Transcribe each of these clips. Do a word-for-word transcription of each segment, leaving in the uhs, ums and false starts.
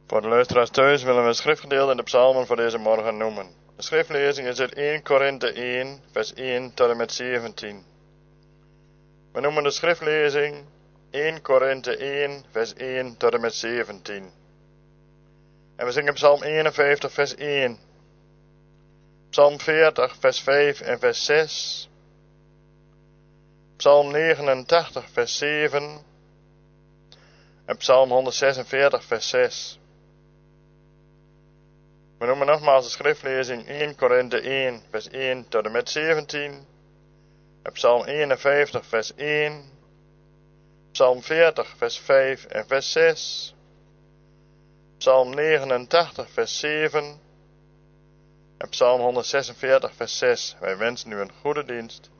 Voor de luisteraars thuis willen we een schriftgedeelte in de psalmen voor deze morgen noemen. De schriftlezing is uit eerste Korinthe één, vers één tot en met zeventien. We noemen de schriftlezing eerste Korinthe één, vers één tot en met zeventien. En we zingen psalm eenenvijftig, vers één. Psalm veertig, vers vijf en vers zes. Psalm negenentachtig, vers zeven. En psalm honderdzesenveertig, vers zes. We noemen nogmaals de schriftlezing eerste Korinthe één, vers één tot en met zeventien. En psalm eenenvijftig, vers één. Psalm veertig, vers vijf en vers zes. Psalm negenentachtig, vers zeven. En psalm honderdzesenveertig, vers zes. Wij wensen u een goede dienst.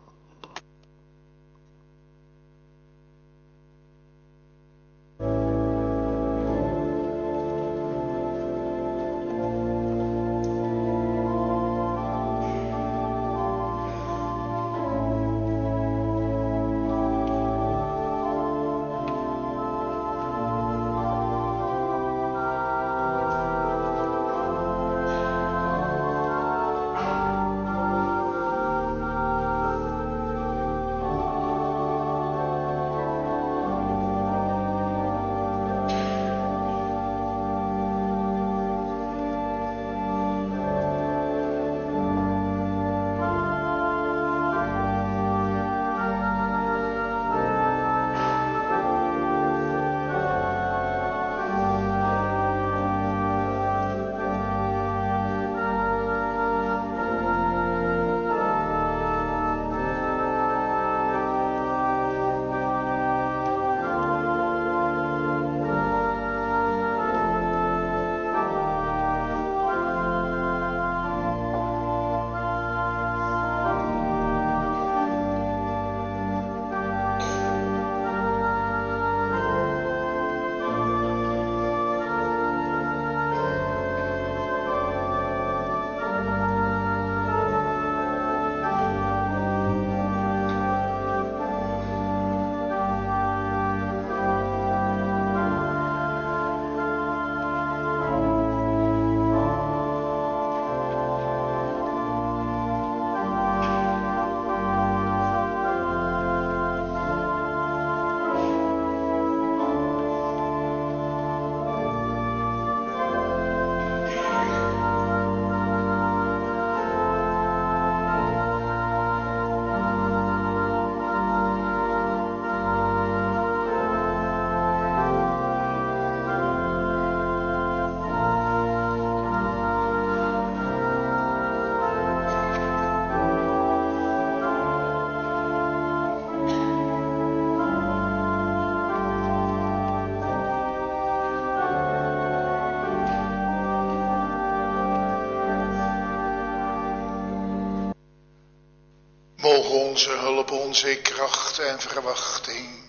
Mogen onze hulp, onze kracht en verwachting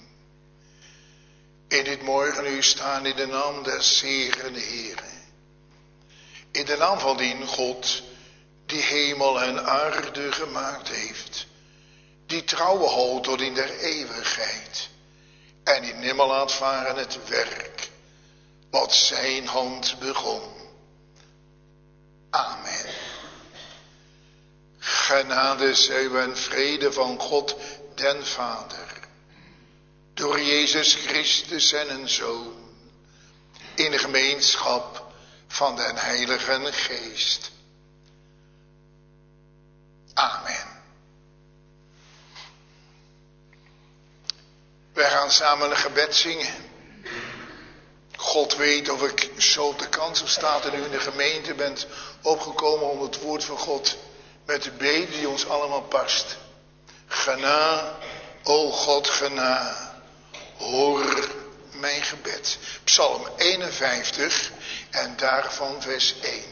in dit morgenuur staan in de naam des Heeren, Heere. In de naam van die God die hemel en aarde gemaakt heeft, die trouwe houdt tot in der eeuwigheid en die nimmer laat varen het werk wat zijn hand begon. Amen. Genade zij u en vrede van God den Vader, door Jezus Christus en Zoon, in de gemeenschap van den Heiligen Geest. Amen. Wij gaan samen een gebed zingen. God weet of ik zo op de kans heb staat en u in de gemeente bent opgekomen om het woord van God met de bede die ons allemaal past. Gena, o God, gena, hoor mijn gebed. Psalm eenenvijftig en daarvan vers één.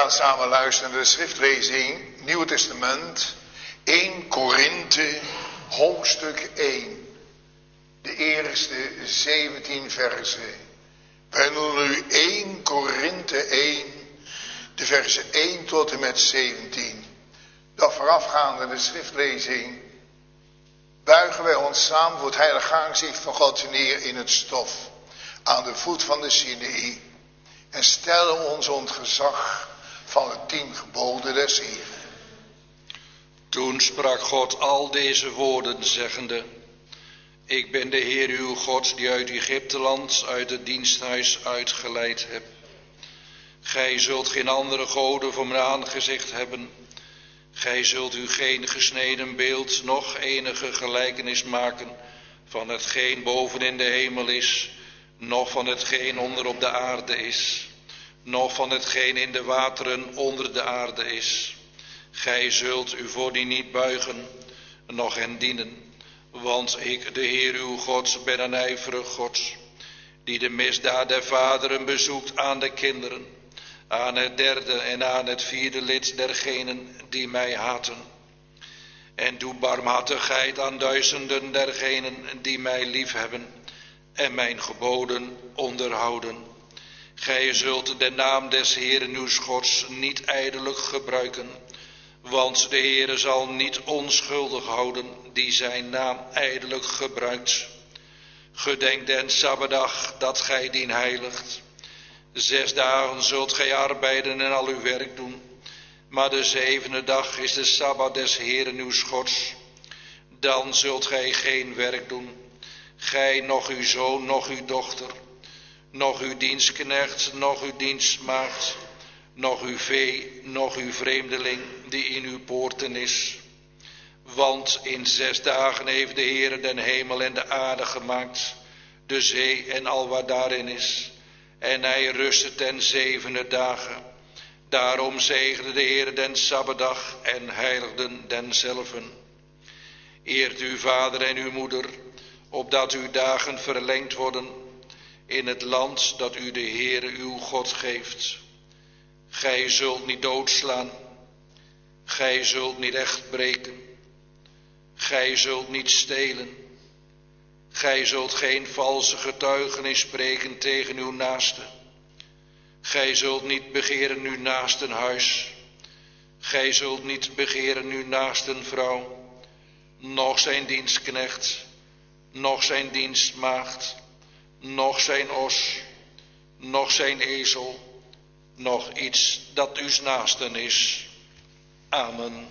gaan samen luisteren naar de schriftlezing, Nieuw Testament, Eerste Korinthe, hoofdstuk één. De eerste zeventien versen. Wij noemen nu Eerste Korinthe één, de versen één tot en met zeventien. Dat voorafgaande de schriftlezing buigen wij ons samen voor het heilige aangezicht van God neer in het stof, aan de voet van de Sinaï, en stellen ons onder gezag van de tien geboden des Heeren. Toen sprak God al deze woorden, zeggende: Ik ben de Heer uw God, die uit Egypteland, uit het diensthuis uitgeleid heb. Gij zult geen andere goden voor mijn aangezicht hebben. Gij zult u geen gesneden beeld, noch enige gelijkenis maken van hetgeen boven in de hemel is, noch van hetgeen onder op de aarde is, noch van hetgeen in de wateren onder de aarde is. Gij zult u voor die niet buigen, noch hen dienen, want ik, de Heer uw God, ben een ijverig God, die de misdaad der vaderen bezoekt aan de kinderen, aan het derde en aan het vierde lid dergenen die mij haten. En doe barmhartigheid aan duizenden dergenen die mij liefhebben en mijn geboden onderhouden. Gij zult de naam des Heeren uw Gods niet ijdelijk gebruiken, want de Heere zal niet onschuldig houden die zijn naam ijdelijk gebruikt. Gedenk den Sabbatdag dat gij dien heiligt. Zes dagen zult gij arbeiden en al uw werk doen, maar de zevende dag is de Sabbat des Heeren uw Gods. Dan zult gij geen werk doen, gij, noch uw zoon, noch uw dochter, noch uw dienstknecht, noch uw dienstmaagd, noch uw vee, noch uw vreemdeling die in uw poorten is. Want in zes dagen heeft de Heere den hemel en de aarde gemaakt, de zee en al wat daarin is. En hij rustte ten zevende dagen. Daarom zegende de Heer den Sabbatdag en heiligden denzelven. Eert uw vader en uw moeder, opdat uw dagen verlengd worden in het land dat u de Heere uw God geeft. Gij zult niet doodslaan, gij zult niet echt breken, gij zult niet stelen. Gij zult geen valse getuigenis spreken tegen uw naaste. Gij zult niet begeren uw naasten huis. Gij zult niet begeren uw naasten vrouw, noch zijn dienstknecht, noch zijn dienstmaagd, noch zijn os, noch zijn ezel, noch iets dat uws naasten is. Amen.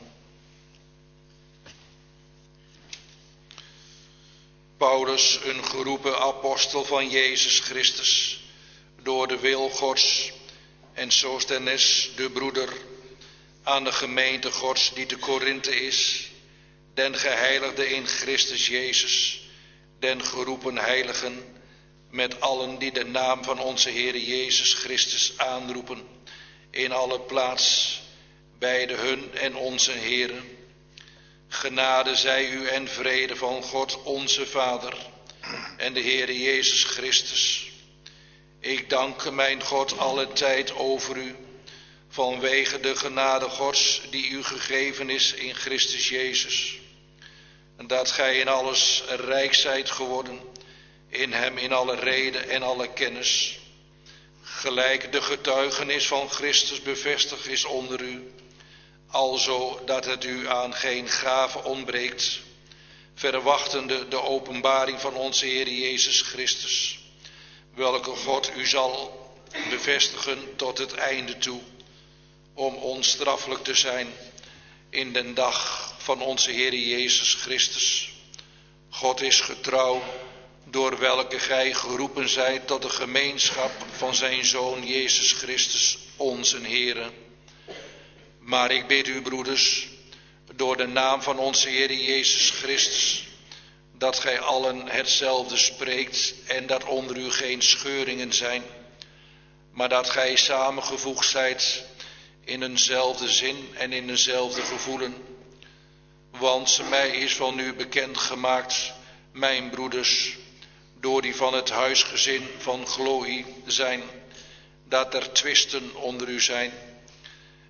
Paulus, een geroepen apostel van Jezus Christus, door de wil Gods, en Sosthenes, de broeder, aan de gemeente Gods die te Korinthe is, den geheiligde in Christus Jezus, den geroepen heiligen, met allen die de naam van onze Heer Jezus Christus aanroepen, in alle plaats, bij de hun en onze Heeren. Genade zij u en vrede van God onze Vader en de Heere Jezus Christus. Ik dank mijn God alle tijd over u, vanwege de genade Gods die u gegeven is in Christus Jezus. En dat gij in alles rijk zijt geworden, in hem in alle rede en alle kennis. Gelijk de getuigenis van Christus bevestigd is onder u, alzo dat het u aan geen gave ontbreekt, verwachtende de openbaring van onze Heer Jezus Christus, welke God u zal bevestigen tot het einde toe, om onstraffelijk te zijn in den dag van onze Heer Jezus Christus. God is getrouw, door welke gij geroepen zijt tot de gemeenschap van zijn Zoon Jezus Christus, onze Heere. Maar ik bid u, broeders, door de naam van onze Heer Jezus Christus, dat gij allen hetzelfde spreekt en dat onder u geen scheuringen zijn, maar dat gij samengevoegd zijt in eenzelfde zin en in eenzelfde gevoelen. Want mij is van u bekend gemaakt, mijn broeders, door die van het huisgezin van Chloe zijn, dat er twisten onder u zijn.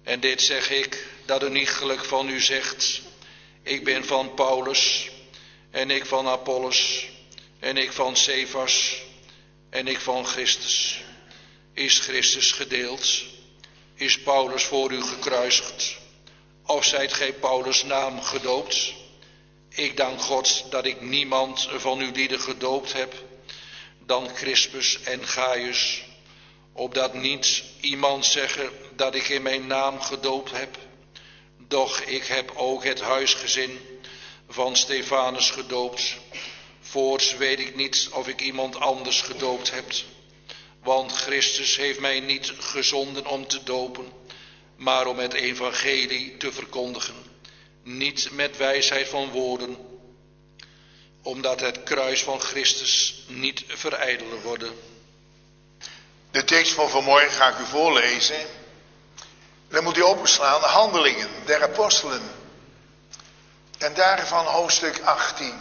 En dit zeg ik, dat een iegelijk van u zegt, ik ben van Paulus, en ik van Apollos, en ik van Cephas, en ik van Christus. Is Christus gedeeld? Is Paulus voor u gekruisigd? Of zijt gij Paulus' naam gedoopt? Ik dank God dat ik niemand van uw lieden gedoopt heb dan Crispus en Gaius, opdat niet iemand zeggen dat ik in mijn naam gedoopt heb. Doch ik heb ook het huisgezin van Stefanus gedoopt. Voorts weet ik niet of ik iemand anders gedoopt heb. Want Christus heeft mij niet gezonden om te dopen, maar om het evangelie te verkondigen. Niet met wijsheid van woorden, omdat het kruis van Christus niet verijdelen worden. De tekst van vanmorgen ga ik u voorlezen. Dan moet u openslaan, Handelingen der Apostelen. En daarvan hoofdstuk achttien.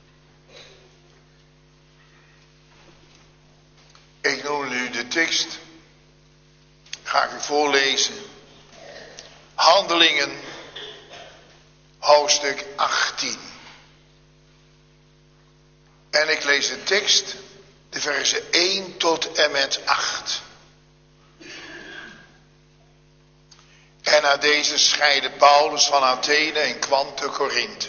Ik noem nu de tekst. Ga ik u voorlezen. Handelingen, hoofdstuk achttien. En ik lees de tekst, de versen één tot en met acht. En na deze scheidde Paulus van Athene en kwam te Korinthe.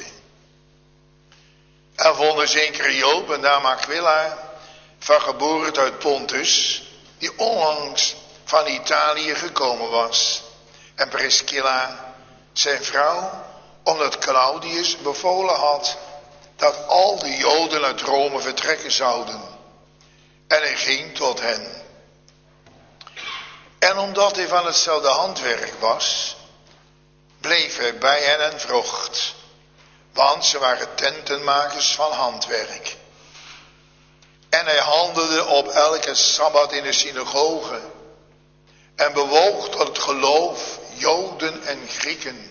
En vonden zeker Job en naam Aquila, van geboorte uit Pontus, die onlangs van Italië gekomen was. En Priscilla, zijn vrouw, omdat Claudius bevolen had dat al de Joden uit Rome vertrekken zouden. En hij ging tot hen. En omdat hij van hetzelfde handwerk was, bleef hij bij hen en vrocht. Want ze waren tentenmakers van handwerk. En hij handelde op elke sabbat in de synagoge. En bewoog tot het geloof Joden en Grieken.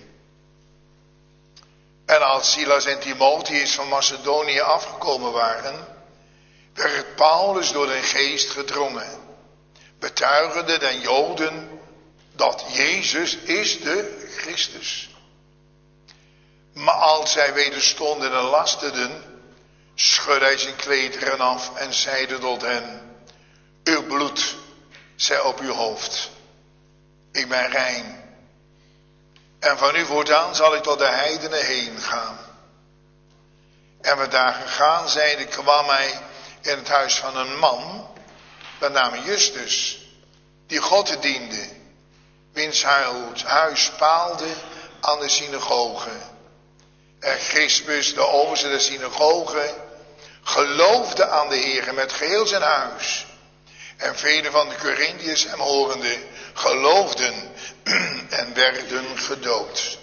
En als Silas en Timotheus van Macedonië afgekomen waren, werd Paulus door de geest gedrongen, betuigende den Joden dat Jezus is de Christus. Maar als zij wederstonden en lasterden, schudde hij zijn klederen af en zeide tot hen: uw bloed zij op uw hoofd. Ik ben rein. En van u voortaan zal ik tot de heidenen heen gaan. En we daar gegaan zijnde kwam hij in het huis van een man, met name Justus, die God diende, wiens huis paalde aan de synagoge. En Crispus, de overste der synagoge, geloofde aan de Heer met geheel zijn huis. En velen van de Corinthiërs hem horende geloofden en werden gedoopt.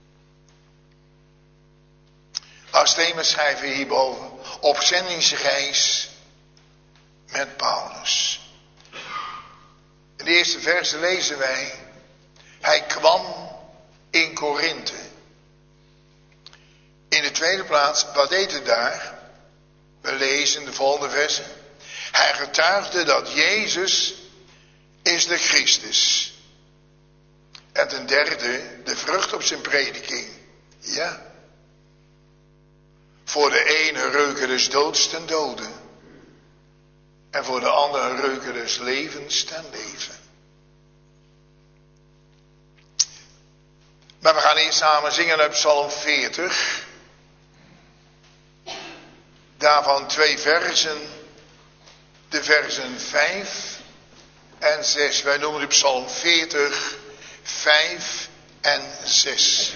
Als thema schrijven we hierboven: op zendingsreis met Paulus. In de eerste verse lezen wij: hij kwam in Korinthe. In de tweede plaats, wat deed hij daar? We lezen de volgende versen. Hij getuigde dat Jezus is de Christus. En ten derde, de vrucht op zijn prediking. Ja. Voor de ene reuken des doods ten dode. En voor de andere reuken des levens ten leven. Maar we gaan eerst samen zingen uit Psalm veertig. Daarvan twee versen. De versen vijf en zes. Wij noemen de Psalm veertig, vijf en zes.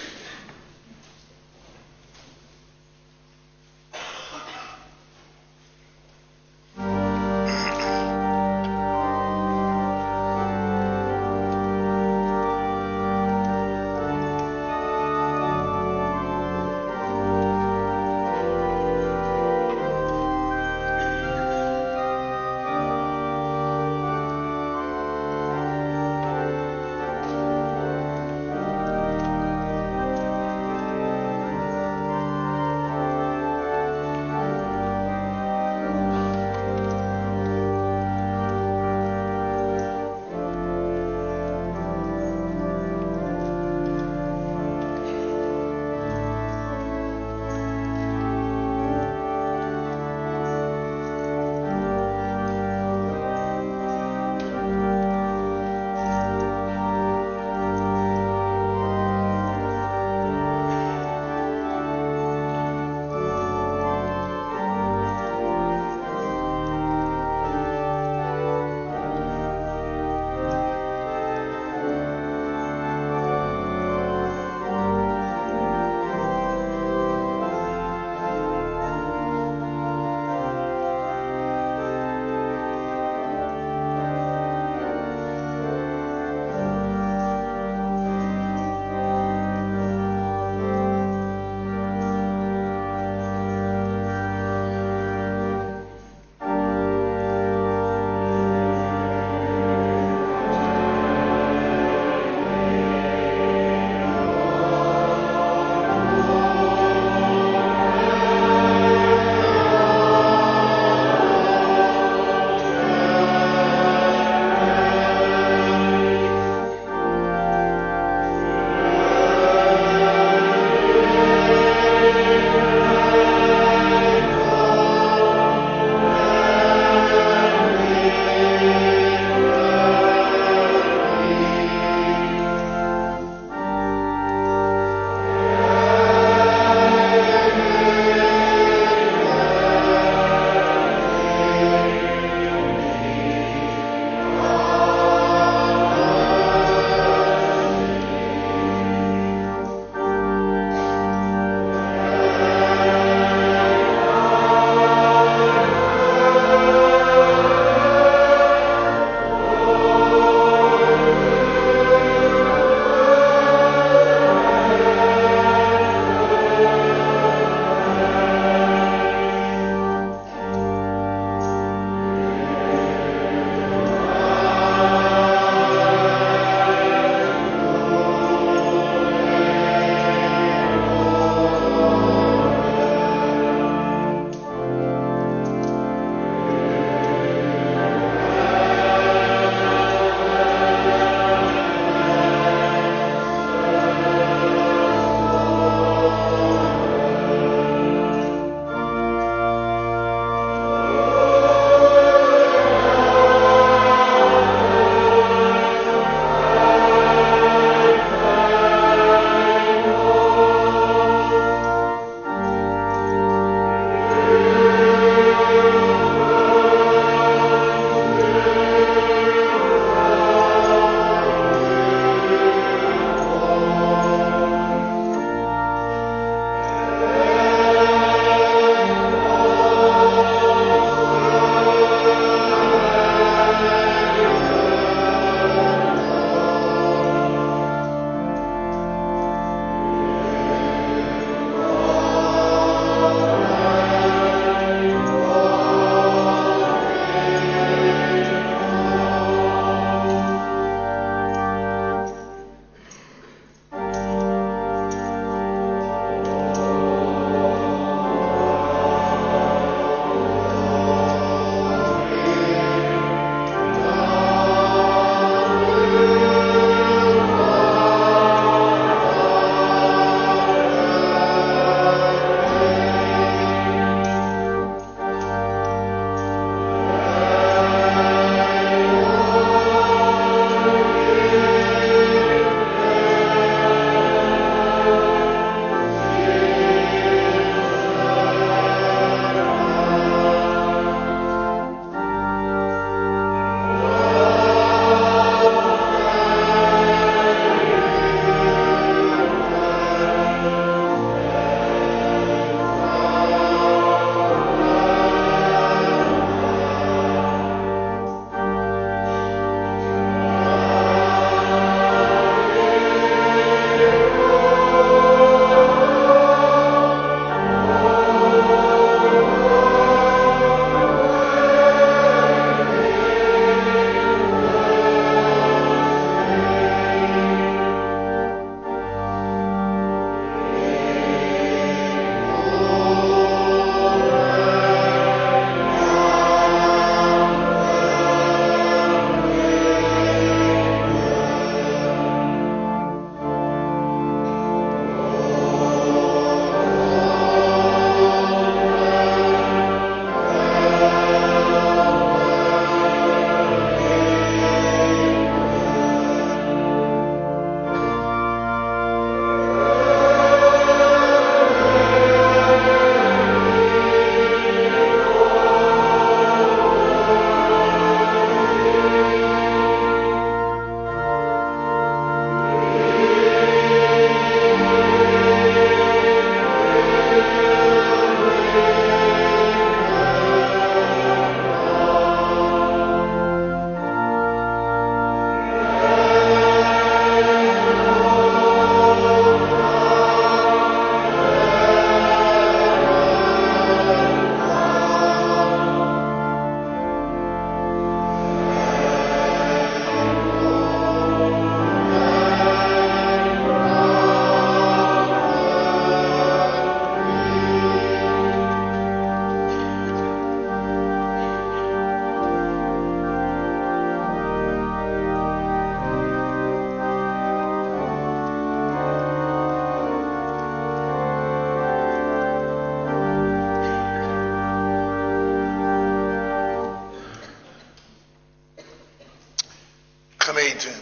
gemeente,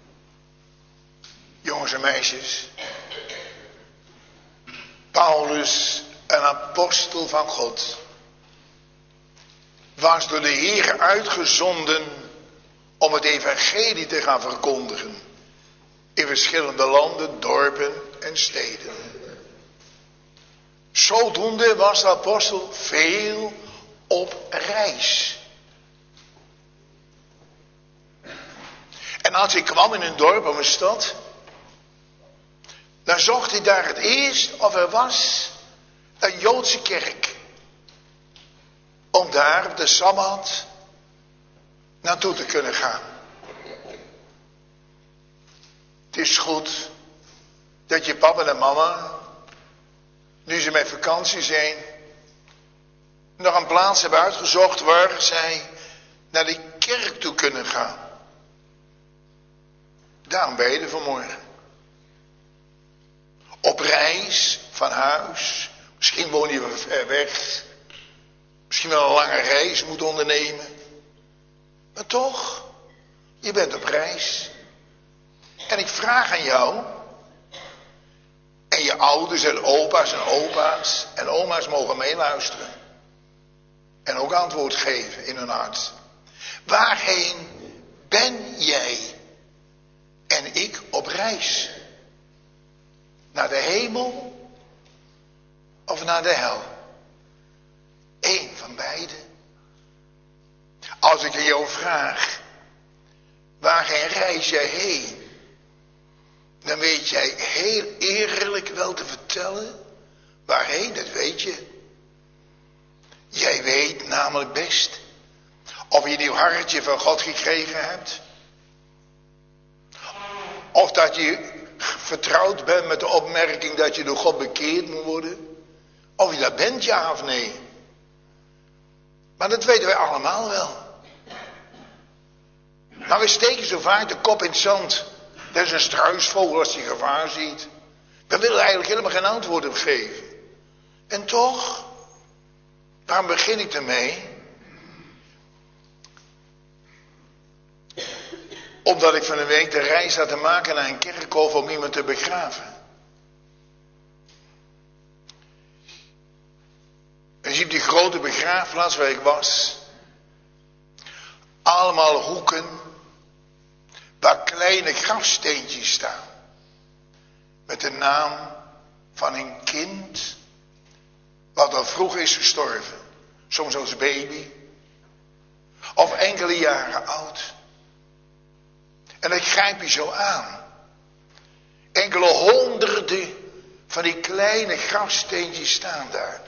jongens en meisjes, Paulus, een apostel van God, was door de Heer uitgezonden om het evangelie te gaan verkondigen in verschillende landen, dorpen en steden. Zodoende was de apostel veel op reis. En als hij kwam in een dorp of een stad, dan zocht hij daar het eerst of er was een Joodse kerk. Om daar op de Sabbat naartoe te kunnen gaan. Het is goed dat je papa en mama, nu ze met vakantie zijn, nog een plaats hebben uitgezocht waar zij naar de kerk toe kunnen gaan. Daarom ben je er vanmorgen. Op reis van huis. Misschien woon je wel ver weg. Misschien wel een lange reis moet ondernemen. Maar toch, je bent op reis. En ik vraag aan jou, en je ouders en opa's en opa's en oma's mogen meeluisteren. En ook antwoord geven in hun hart. Waarheen ben jij en ik op reis? Naar de hemel of naar de hel? Eén van beide. Als ik aan jou vraag, waarheen reis jij heen? Dan weet jij heel eerlijk wel te vertellen, waarheen, dat weet je. Jij weet namelijk best of je een nieuw hartje van God gekregen hebt. Of dat je vertrouwd bent met de opmerking dat je door God bekeerd moet worden. Of je dat bent, ja of nee. Maar dat weten wij allemaal wel. Maar we steken zo vaak de kop in het zand. Dat is een struisvogel als hij gevaar ziet. We willen eigenlijk helemaal geen antwoord op geven. En toch, daarom begin ik ermee. Omdat ik van een week de reis had te maken naar een kerkhof om iemand te begraven. En je ziet die grote begraafplaats waar ik was. Allemaal hoeken waar kleine grafsteentjes staan. Met de naam van een kind wat al vroeg is gestorven. Soms als baby. Of enkele jaren oud. En dat grijp je zo aan. Enkele honderden van die kleine grafsteentjes staan daar.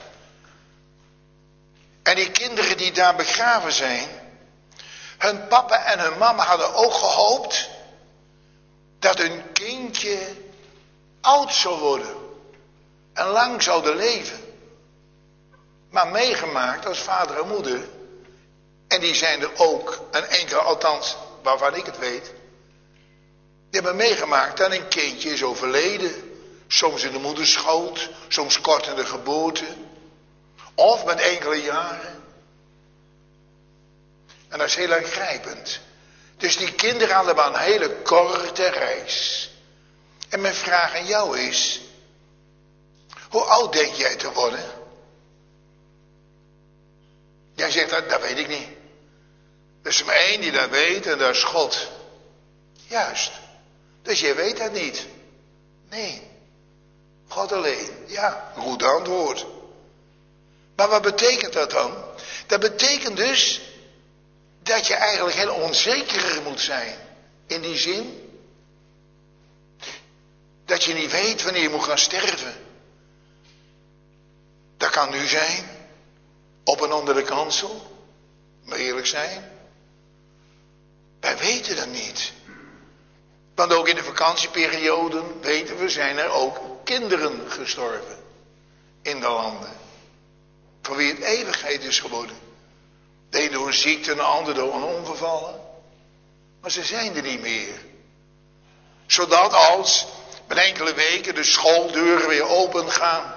En die kinderen die daar begraven zijn, hun papa en hun mama hadden ook gehoopt dat hun kindje oud zou worden en lang zouden leven. Maar meegemaakt als vader en moeder, en die zijn er ook, een enkele althans waarvan ik het weet, die hebben meegemaakt dat een kindje is overleden. Soms in de moederschoot, soms kort in de geboorte. Of met enkele jaren. En dat is heel aangrijpend. Dus die kinderen hadden maar een hele korte reis. En mijn vraag aan jou is, hoe oud denk jij te worden? Jij zegt, dat, dat weet ik niet. Er is maar één die dat weet en dat is God. Juist. Dus jij weet dat niet. Nee. God alleen. Ja, een goed antwoord. Maar wat betekent dat dan? Dat betekent dus dat je eigenlijk heel onzeker moet zijn. In die zin dat je niet weet wanneer je moet gaan sterven. Dat kan nu zijn. Op en onder de kansel. Maar eerlijk zijn. Wij weten dat niet. Want ook in de vakantieperiode weten we, zijn er ook kinderen gestorven. In de landen. Voor wie het eeuwigheid is geworden. De een door een ziekte en de ander door een ongevallen. Maar ze zijn er niet meer. Zodat als met enkele weken de schooldeuren weer open gaan.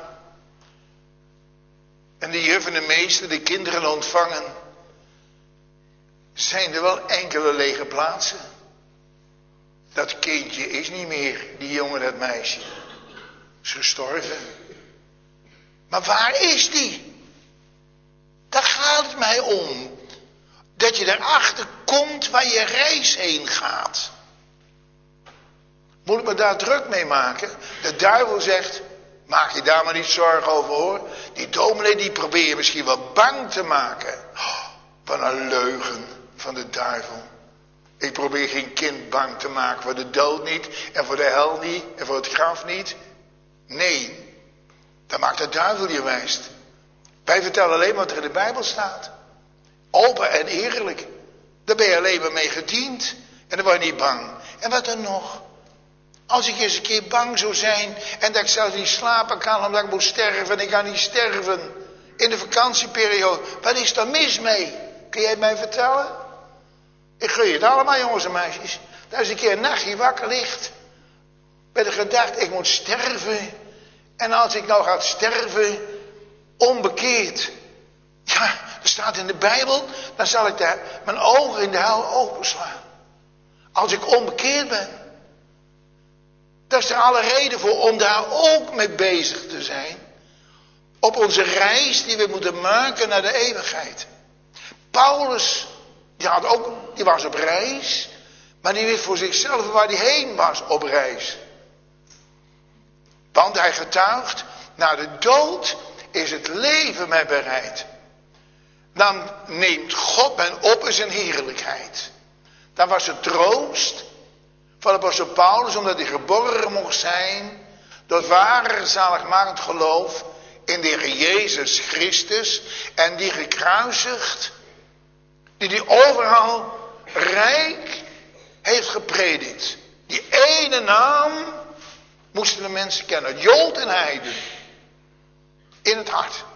En de juf en de meester de kinderen ontvangen. Zijn er wel enkele lege plaatsen. Dat kindje is niet meer, die jongen, dat meisje. Is gestorven. Maar waar is die? Daar gaat het mij om. Dat je erachter komt waar je reis heen gaat. Moet ik me daar druk mee maken? De duivel zegt, maak je daar maar niet zorgen over hoor. Die dominee die probeer je misschien wel bang te maken. Oh, wat een leugen van de duivel. Ik probeer geen kind bang te maken voor de dood niet. En voor de hel niet. En voor het graf niet. Nee. Dat maakt de duivel je wijst. Wij vertellen alleen wat er in de Bijbel staat. Open en eerlijk. Daar ben je alleen maar mee gediend. En dan word je niet bang. En wat dan nog? Als ik eens een keer bang zou zijn. En dat ik zelfs niet slapen kan omdat ik moet sterven. En ik kan niet sterven. In de vakantieperiode. Wat is daar mis mee? Kun jij het mij vertellen? Ik gun je het allemaal, jongens en meisjes. Dat is een keer een nachtje wakker ligt. Met de gedachte, ik moet sterven. En als ik nou ga sterven, onbekeerd. Ja, er staat in de Bijbel, dan zal ik daar mijn ogen in de hel openslaan. Als ik onbekeerd ben. Dat is er alle reden voor om daar ook mee bezig te zijn. Op onze reis die we moeten maken naar de eeuwigheid. Paulus, die, had ook, die was op reis. Maar die wist voor zichzelf waar hij heen was op reis. Want hij getuigt, na de dood is het leven mij bereid. Dan neemt God mij op in zijn heerlijkheid. Dan was het troost van de apostel Paulus, omdat hij geboren mocht zijn door het ware zaligmakend geloof in de Heer Jezus Christus. En die gekruisigd, die die overal rijk heeft gepredikt. Die ene naam moesten de mensen kennen. Jood en heiden. In het hart.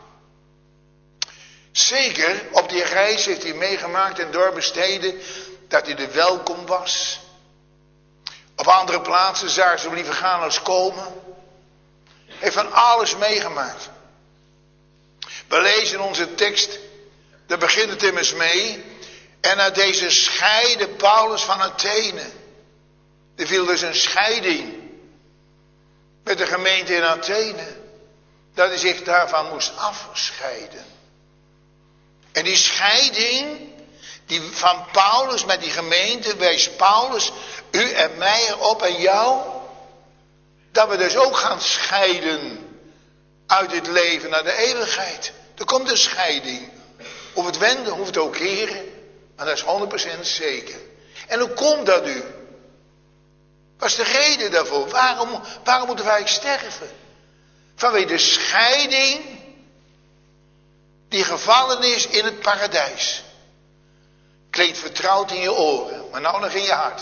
Zeker op die reis heeft hij meegemaakt in dorpen, steden, dat hij er welkom was. Op andere plaatsen zagen ze liever gaan als komen. Heeft van alles meegemaakt. We lezen in onze tekst, daar begint het immers mee. En uit deze scheidde Paulus van Athene. Er viel dus een scheiding met de gemeente in Athene. Dat hij zich daarvan moest afscheiden. En die scheiding die van Paulus met die gemeente wijst Paulus u en mij erop en jou. Dat we dus ook gaan scheiden uit dit leven naar de eeuwigheid. Er komt een scheiding. Of het wenden, of het ook keren. Maar dat is honderd procent zeker. En hoe komt dat nu? Wat is de reden daarvoor? Waarom, waarom moeten wij sterven? Vanwege de scheiding die gevallen is in het paradijs. Klinkt vertrouwd in je oren, maar nou nog in je hart.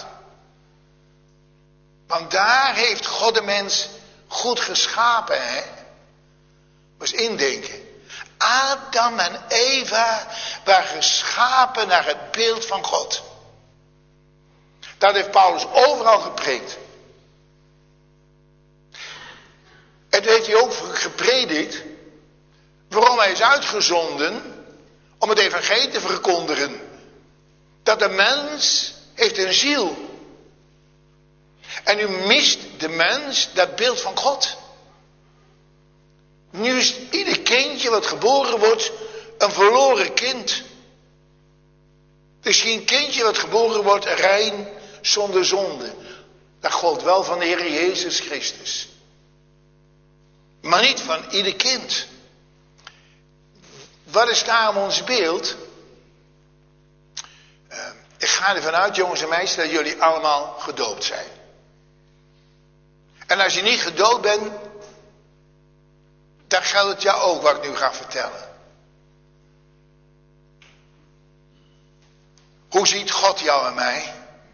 Want daar heeft God de mens goed geschapen, hè? Moet eens indenken. Adam en Eva waren geschapen naar het beeld van God. Dat heeft Paulus overal gepreekt. En toen heeft hij ook gepredikt waarom hij is uitgezonden om het evangelie te verkondigen. Dat de mens heeft een ziel. En nu mist de mens dat beeld van God. Nu is ieder kindje wat geboren wordt een verloren kind. Er is geen kindje wat geboren wordt rein zonder zonde. Dat gold wel van de Heer Jezus Christus. Maar niet van ieder kind. Wat is daarom ons beeld? Uh, ik ga ervan uit, jongens en meisjes, dat jullie allemaal gedoopt zijn. En als je niet gedoopt bent, dan geldt het jou ook wat ik nu ga vertellen. Hoe ziet God jou en mij?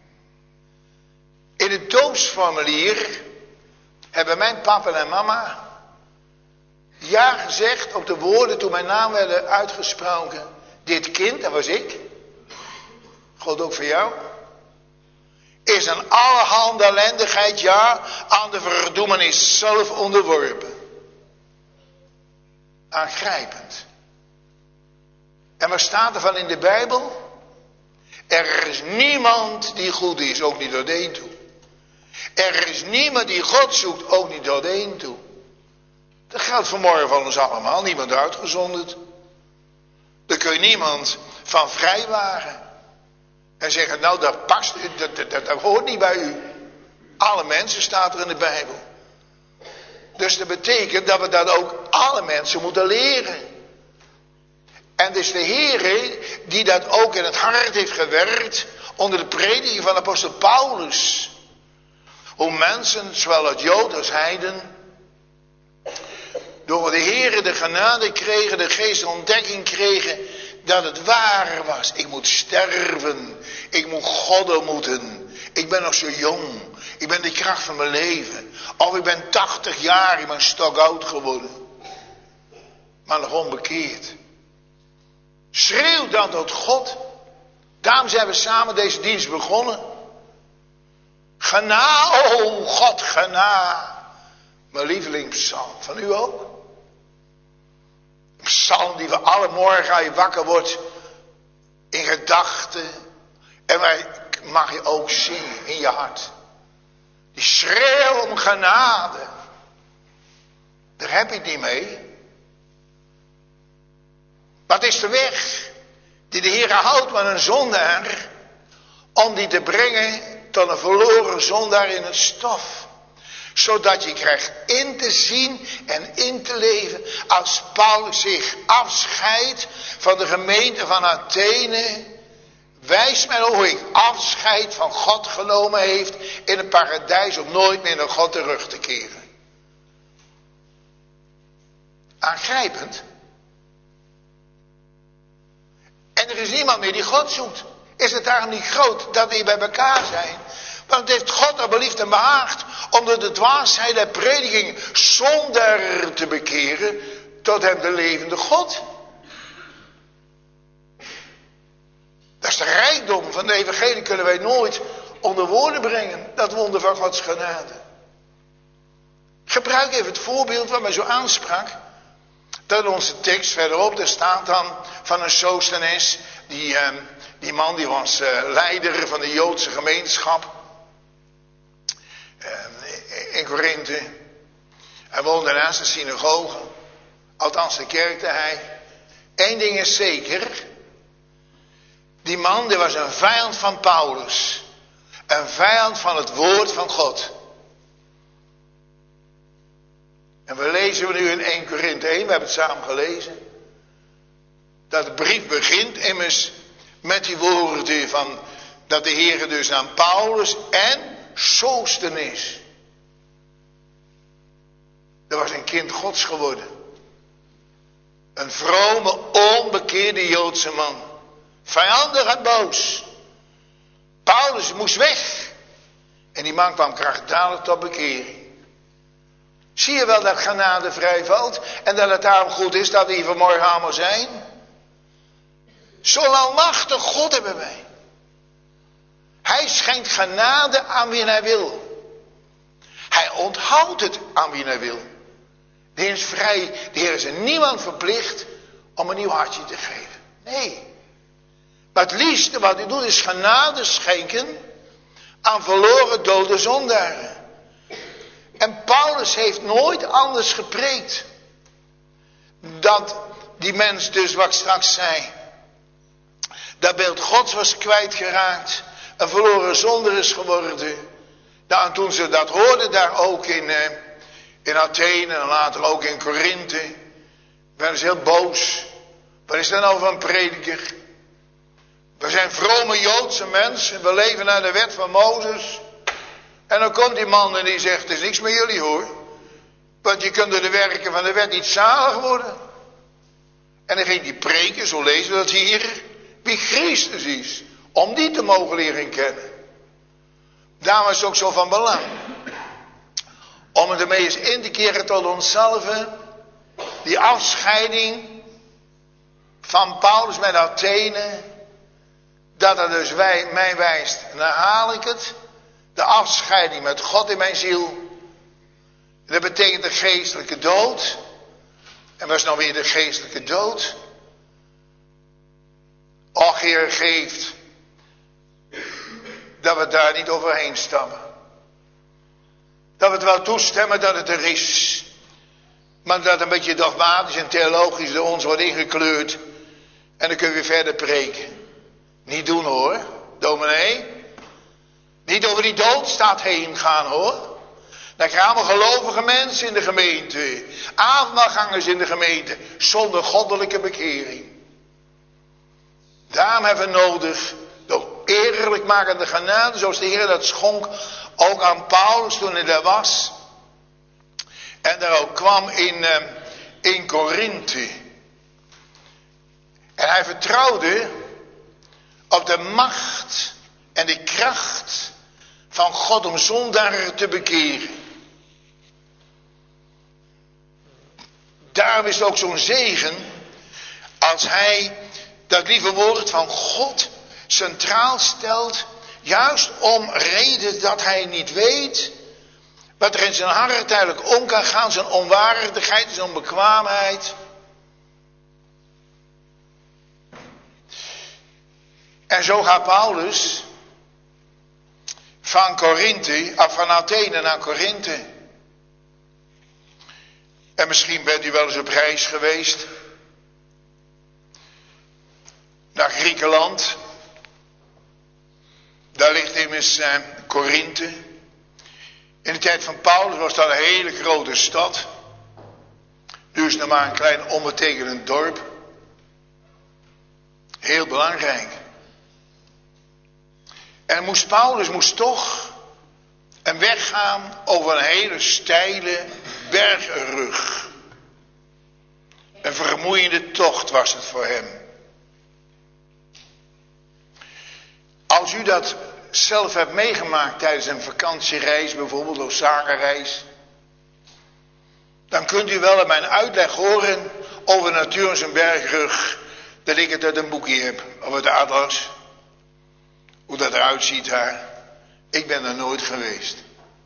In het doopsformulier hebben mijn papa en mama ja gezegd op de woorden toen mijn naam werden uitgesproken. Dit kind, dat was ik. God ook voor jou. Is aan allerhande ellendigheid, ja, aan de verdoemenis zelf onderworpen. Aangrijpend. En wat staat er van in de Bijbel? Er is niemand die goed is, ook niet door de een toe. Er is niemand die God zoekt, ook niet tot één toe. Dat geldt vanmorgen van ons allemaal, niemand uitgezonderd. Daar kun je niemand van vrijwaren. En zeggen, nou dat past, dat, dat, dat, dat hoort niet bij u. Alle mensen staat er in de Bijbel. Dus dat betekent dat we dat ook alle mensen moeten leren. En het is de Heer die dat ook in het hart heeft gewerkt onder de prediking van apostel Paulus. Hoe mensen, zowel uit Jood als heiden, door de Heer de genade kregen, de geestelijke ontdekking kregen, dat het waar was. Ik moet sterven. Ik moet God ontmoeten. Ik ben nog zo jong. Ik ben de kracht van mijn leven. Of ik ben tachtig jaar, ik ben stokoud geworden. Maar nog onbekeerd. Schreeuw dan tot God. Daarom zijn we samen deze dienst begonnen. Gena, oh God, gena. Mijn lievelingspsalm, van u ook? Een psalm die we alle morgen aan je wakker wordt. In gedachten. En wij mag je ook zingen in je hart. Die schreeuw om genade. Daar heb je het niet mee. Wat is de weg die de Heer houdt met een zondaar, om die te brengen tot een verloren zondaar in het stof? Zodat je krijgt in te zien en in te leven, als Paulus zich afscheidt van de gemeente van Athene, wijst mij hoe ik afscheid van God genomen heeft in het paradijs, om nooit meer naar God terug te keren. Aangrijpend. En er is niemand meer die God zoekt. Is het daarom niet groot dat we hier bij elkaar zijn? Want het heeft God er beliefd en behaagd om door de dwaasheid der prediking zonder te bekeren tot hem de levende God. Dat is de rijkdom van de evangelie, kunnen wij nooit onder woorden brengen. Dat wonder van Gods genade. Ik gebruik even het voorbeeld wat mij zo aansprak. Dat onze tekst verderop, daar staat dan van een Sosthenes. Die, uh, die man die was uh, leider van de Joodse gemeenschap. Uh, in Korinthe. Hij woonde naast de synagoge. Althans, de kerkte hij. Eén ding is zeker. Die man, die was een vijand van Paulus. Een vijand van het woord van God. En we lezen we nu in Eerste Korinthe één, we hebben het samen gelezen. Dat de brief begint immers met die woorden van, dat de Heer dus aan Paulus en Sosthenes. Dat was een kind Gods geworden. Een vrome, onbekeerde Joodse man. Vijandig en boos. Paulus moest weg. En die man kwam krachtdadig tot bekering. Zie je wel dat genade vrijvalt? En dat het daarom goed is dat we hier vanmorgen allemaal zijn? Zo'n almachtig God hebben wij. Hij schenkt genade aan wie hij wil. Hij onthoudt het aan wie hij wil. De Heer is vrij. De Heer is er niemand verplicht om een nieuw hartje te geven. Nee. Maar het liefste wat hij doet is genade schenken aan verloren dode zondaren. En Paulus heeft nooit anders gepreekt. Dat die mens dus, wat ik straks zei, dat beeld Gods was kwijtgeraakt. Een verloren zonder is geworden. Nou, en toen ze dat hoorden, daar ook in, uh, in Athene en later ook in Korinthe, werden ze heel boos. Wat is dat nou voor een prediker? We zijn vrome Joodse mensen, we leven naar de wet van Mozes. En dan komt die man en die zegt, het is niks met jullie hoor. Want je kunt door de werken van de wet niet zalig worden. En dan ging die preken, zo lezen we dat hier, wie Christus is. Om die te mogen leren kennen. Daarom is het ook zo van belang. Om het ermee eens in te keren tot onszelf. Die afscheiding van Paulus met Athene. Dat er dus wij, mij wijst, en dan haal ik het. De afscheiding met God in mijn ziel. Dat betekent de geestelijke dood. En wat is nou weer de geestelijke dood? Och, Heer, geeft dat we daar niet overheen stappen. dat we het wel toestemmen dat het er is. Maar dat een beetje dogmatisch en theologisch door ons wordt ingekleurd. En dan kun je weer verder preken. Niet doen hoor, dominee. Niet over die doodstaat heen gaan hoor. Dan krijgen we gelovige mensen in de gemeente. Avondmaalgangers in de gemeente. Zonder goddelijke bekering. Daarom hebben we nodig de eerlijkmakende genade. Zoals de Heer dat schonk ook aan Paulus toen hij daar was. En daar ook kwam in, uh, in Korinthe. En hij vertrouwde op de macht en de kracht van God om zondaren te bekeren. Daarom is het ook zo'n zegen als hij dat lieve woord van God centraal stelt. Juist om reden dat hij niet weet wat er in zijn hart eigenlijk om kan gaan. Zijn onwaardigheid, zijn onbekwaamheid. En zo gaat Paulus van Korinthe, af van Athene naar Korinthe. En misschien bent u wel eens op reis geweest. Naar Griekenland. Daar ligt immers eh, Korinthe. In de tijd van Paulus was dat een hele grote stad. Dus nog maar een klein onbetekenend dorp. Heel belangrijk. En moest Paulus moest toch een weg gaan over een hele steile bergrug. Een vermoeiende tocht was het voor hem. Als u dat zelf hebt meegemaakt tijdens een vakantiereis, bijvoorbeeld of zakenreis, dan kunt u wel in mijn uitleg horen over de natuur en zijn bergrug, dat ik het uit een boekje heb, of uit de atlas. Hoe dat eruit ziet daar. Ik ben er nooit geweest.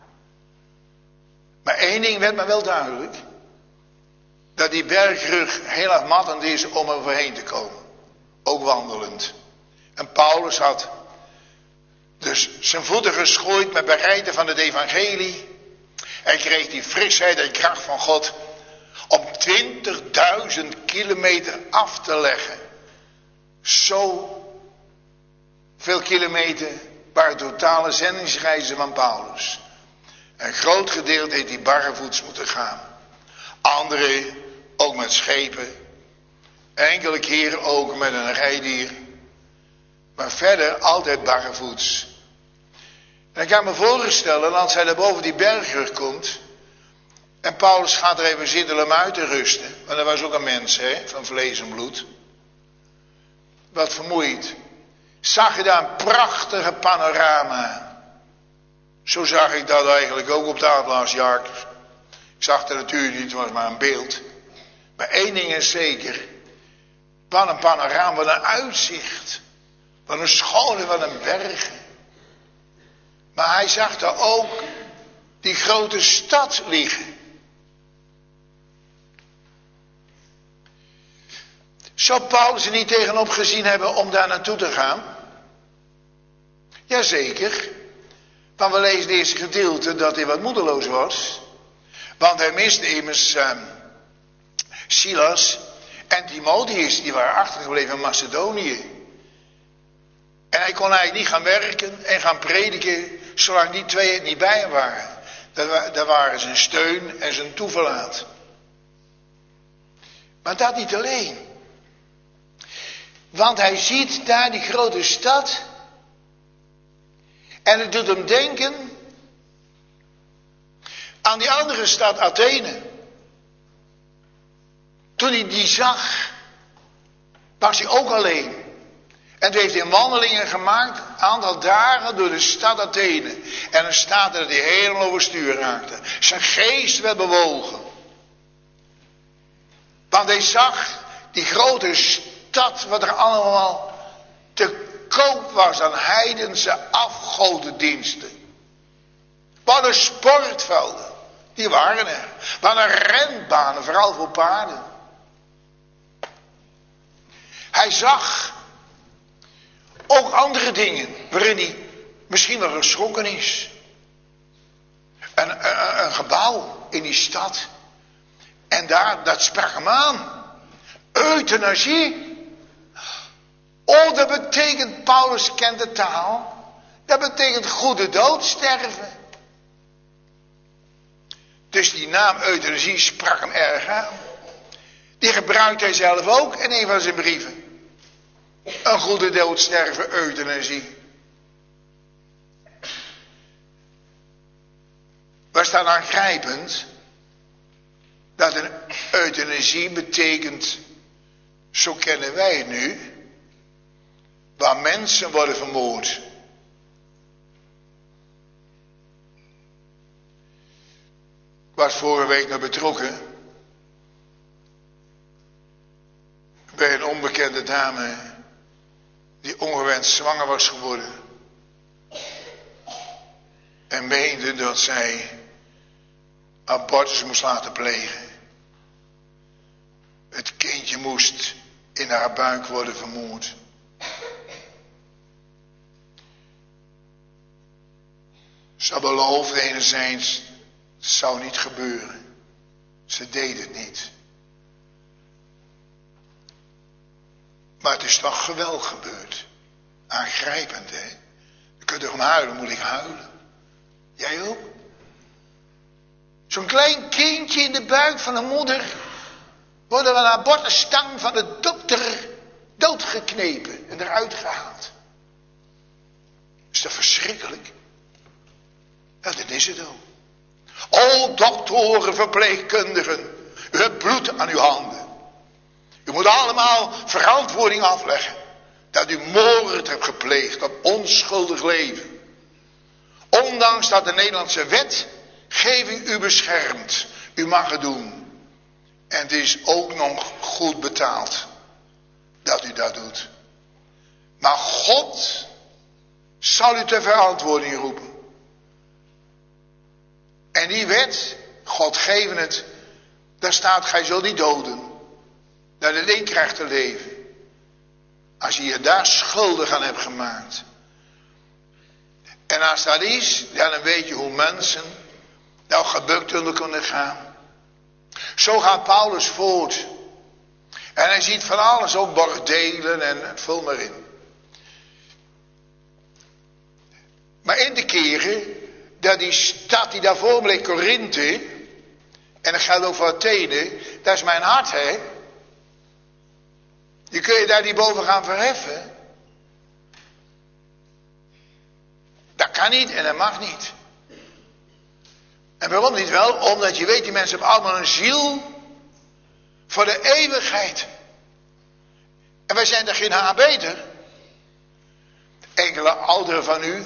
Maar één ding werd me wel duidelijk. Dat die bergrug heel erg mattend is om er overheen te komen. Ook wandelend. En Paulus had dus zijn voeten geschooid met bereiden van het evangelie. Hij kreeg die frisheid en kracht van God om twintigduizend kilometer af te leggen. Zo veel kilometer waren totale zendingsreizen van Paulus. Een groot gedeelte heeft hij barrevoets moeten gaan. Anderen ook met schepen. Enkele keren ook met een rijdier. Maar verder altijd barrevoets. En ik kan me voorstellen, als hij daar boven die bergrug komt. En Paulus gaat er even zitten om uit te rusten. Want dat was ook een mens, hè, van vlees en bloed. Wat vermoeid. Zag je daar een prachtige panorama. Zo zag ik dat eigenlijk ook op de Atlasjaar. Ik zag het natuurlijk niet, het was maar een beeld. Maar één ding is zeker. Wat een panorama, wat een uitzicht. Wat een schone, wat een bergen. Maar hij zag daar ook die grote stad liggen. Zou Paulus er niet tegenop gezien hebben om daar naartoe te gaan? Jazeker. Want we lezen in het eerste gedeelte dat hij wat moedeloos was. Want hij miste immers uh, Silas en Timotheus. Die waren achtergebleven in Macedonië. En hij kon eigenlijk niet gaan werken en gaan prediken zolang die twee het niet bij hem waren. Dat, dat waren zijn steun en zijn toeverlaat. Maar dat niet alleen. Want hij ziet daar die grote stad. En het doet hem denken aan die andere stad Athene. Toen hij die zag, was hij ook alleen. En toen heeft hij wandelingen gemaakt, een aantal dagen door de stad Athene. En dan staat er dat hij helemaal overstuur raakte. Zijn geest werd bewogen. Want hij zag die grote stad, wat er allemaal te koop was aan heidense afgodendiensten. Wat een sportvelden, die waren er. Wat een renbanen, vooral voor paarden. Hij zag ook andere dingen waarin hij misschien wel geschrokken is. Een, een, taal in die stad. En daar, dat sprak hem aan. Euthanasie. Oh, dat betekent, Paulus kent de taal. Dat betekent goede dood sterven. Dus die naam euthanasie sprak hem erg aan. Die gebruikt hij zelf ook in een van zijn brieven. Een goede dood sterven, euthanasie. Was dat aangrijpend? Dat een euthanasie betekent, zo kennen wij het nu, waar mensen worden vermoord. Ik was vorige week nog betrokken bij een onbekende dame die ongewenst zwanger was geworden. En meende dat zij abortus moest laten plegen. Het kindje moest in haar buik worden vermoord. Ze beloofde enerzijds, het zou niet gebeuren. Ze deed het niet. Maar het is toch geweld gebeurd. Aangrijpend, hè? Je kunt toch huilen, moet ik huilen. Jij ook? Zo'n klein kindje in de buik van een moeder wordt er een abortusstang van de dokter doodgeknepen en eruit gehaald. Is dat verschrikkelijk? Ja, dat is het ook. O doktoren, verpleegkundigen, u hebt bloed aan uw handen. U moet allemaal verantwoording afleggen dat u moord hebt gepleegd op onschuldig leven. Ondanks dat de Nederlandse wetgeving u beschermt. U mag het doen. En het is ook nog goed betaald dat u dat doet. Maar God zal u ter verantwoording roepen. En die wet, God geven het, daar staat, gij zult niet doden. Dat het een krijgt te leven. Als je je daar schuldig aan hebt gemaakt. En als dat is, ja, dan weet je hoe mensen nou gebukt onder kunnen gaan. Zo gaat Paulus voort. En hij ziet van alles, ook bordelen en vul maar in. Maar in de keren dat die stad die daarvoor bleek, Korinthe, en dat geldt ook voor Athene, dat is mijn hart, hè. Die kun je daar niet boven gaan verheffen. Dat kan niet en dat mag niet. En waarom niet wel? Omdat je weet, die mensen hebben allemaal een ziel voor de eeuwigheid. En wij zijn er geen haar beter. Enkele ouderen van u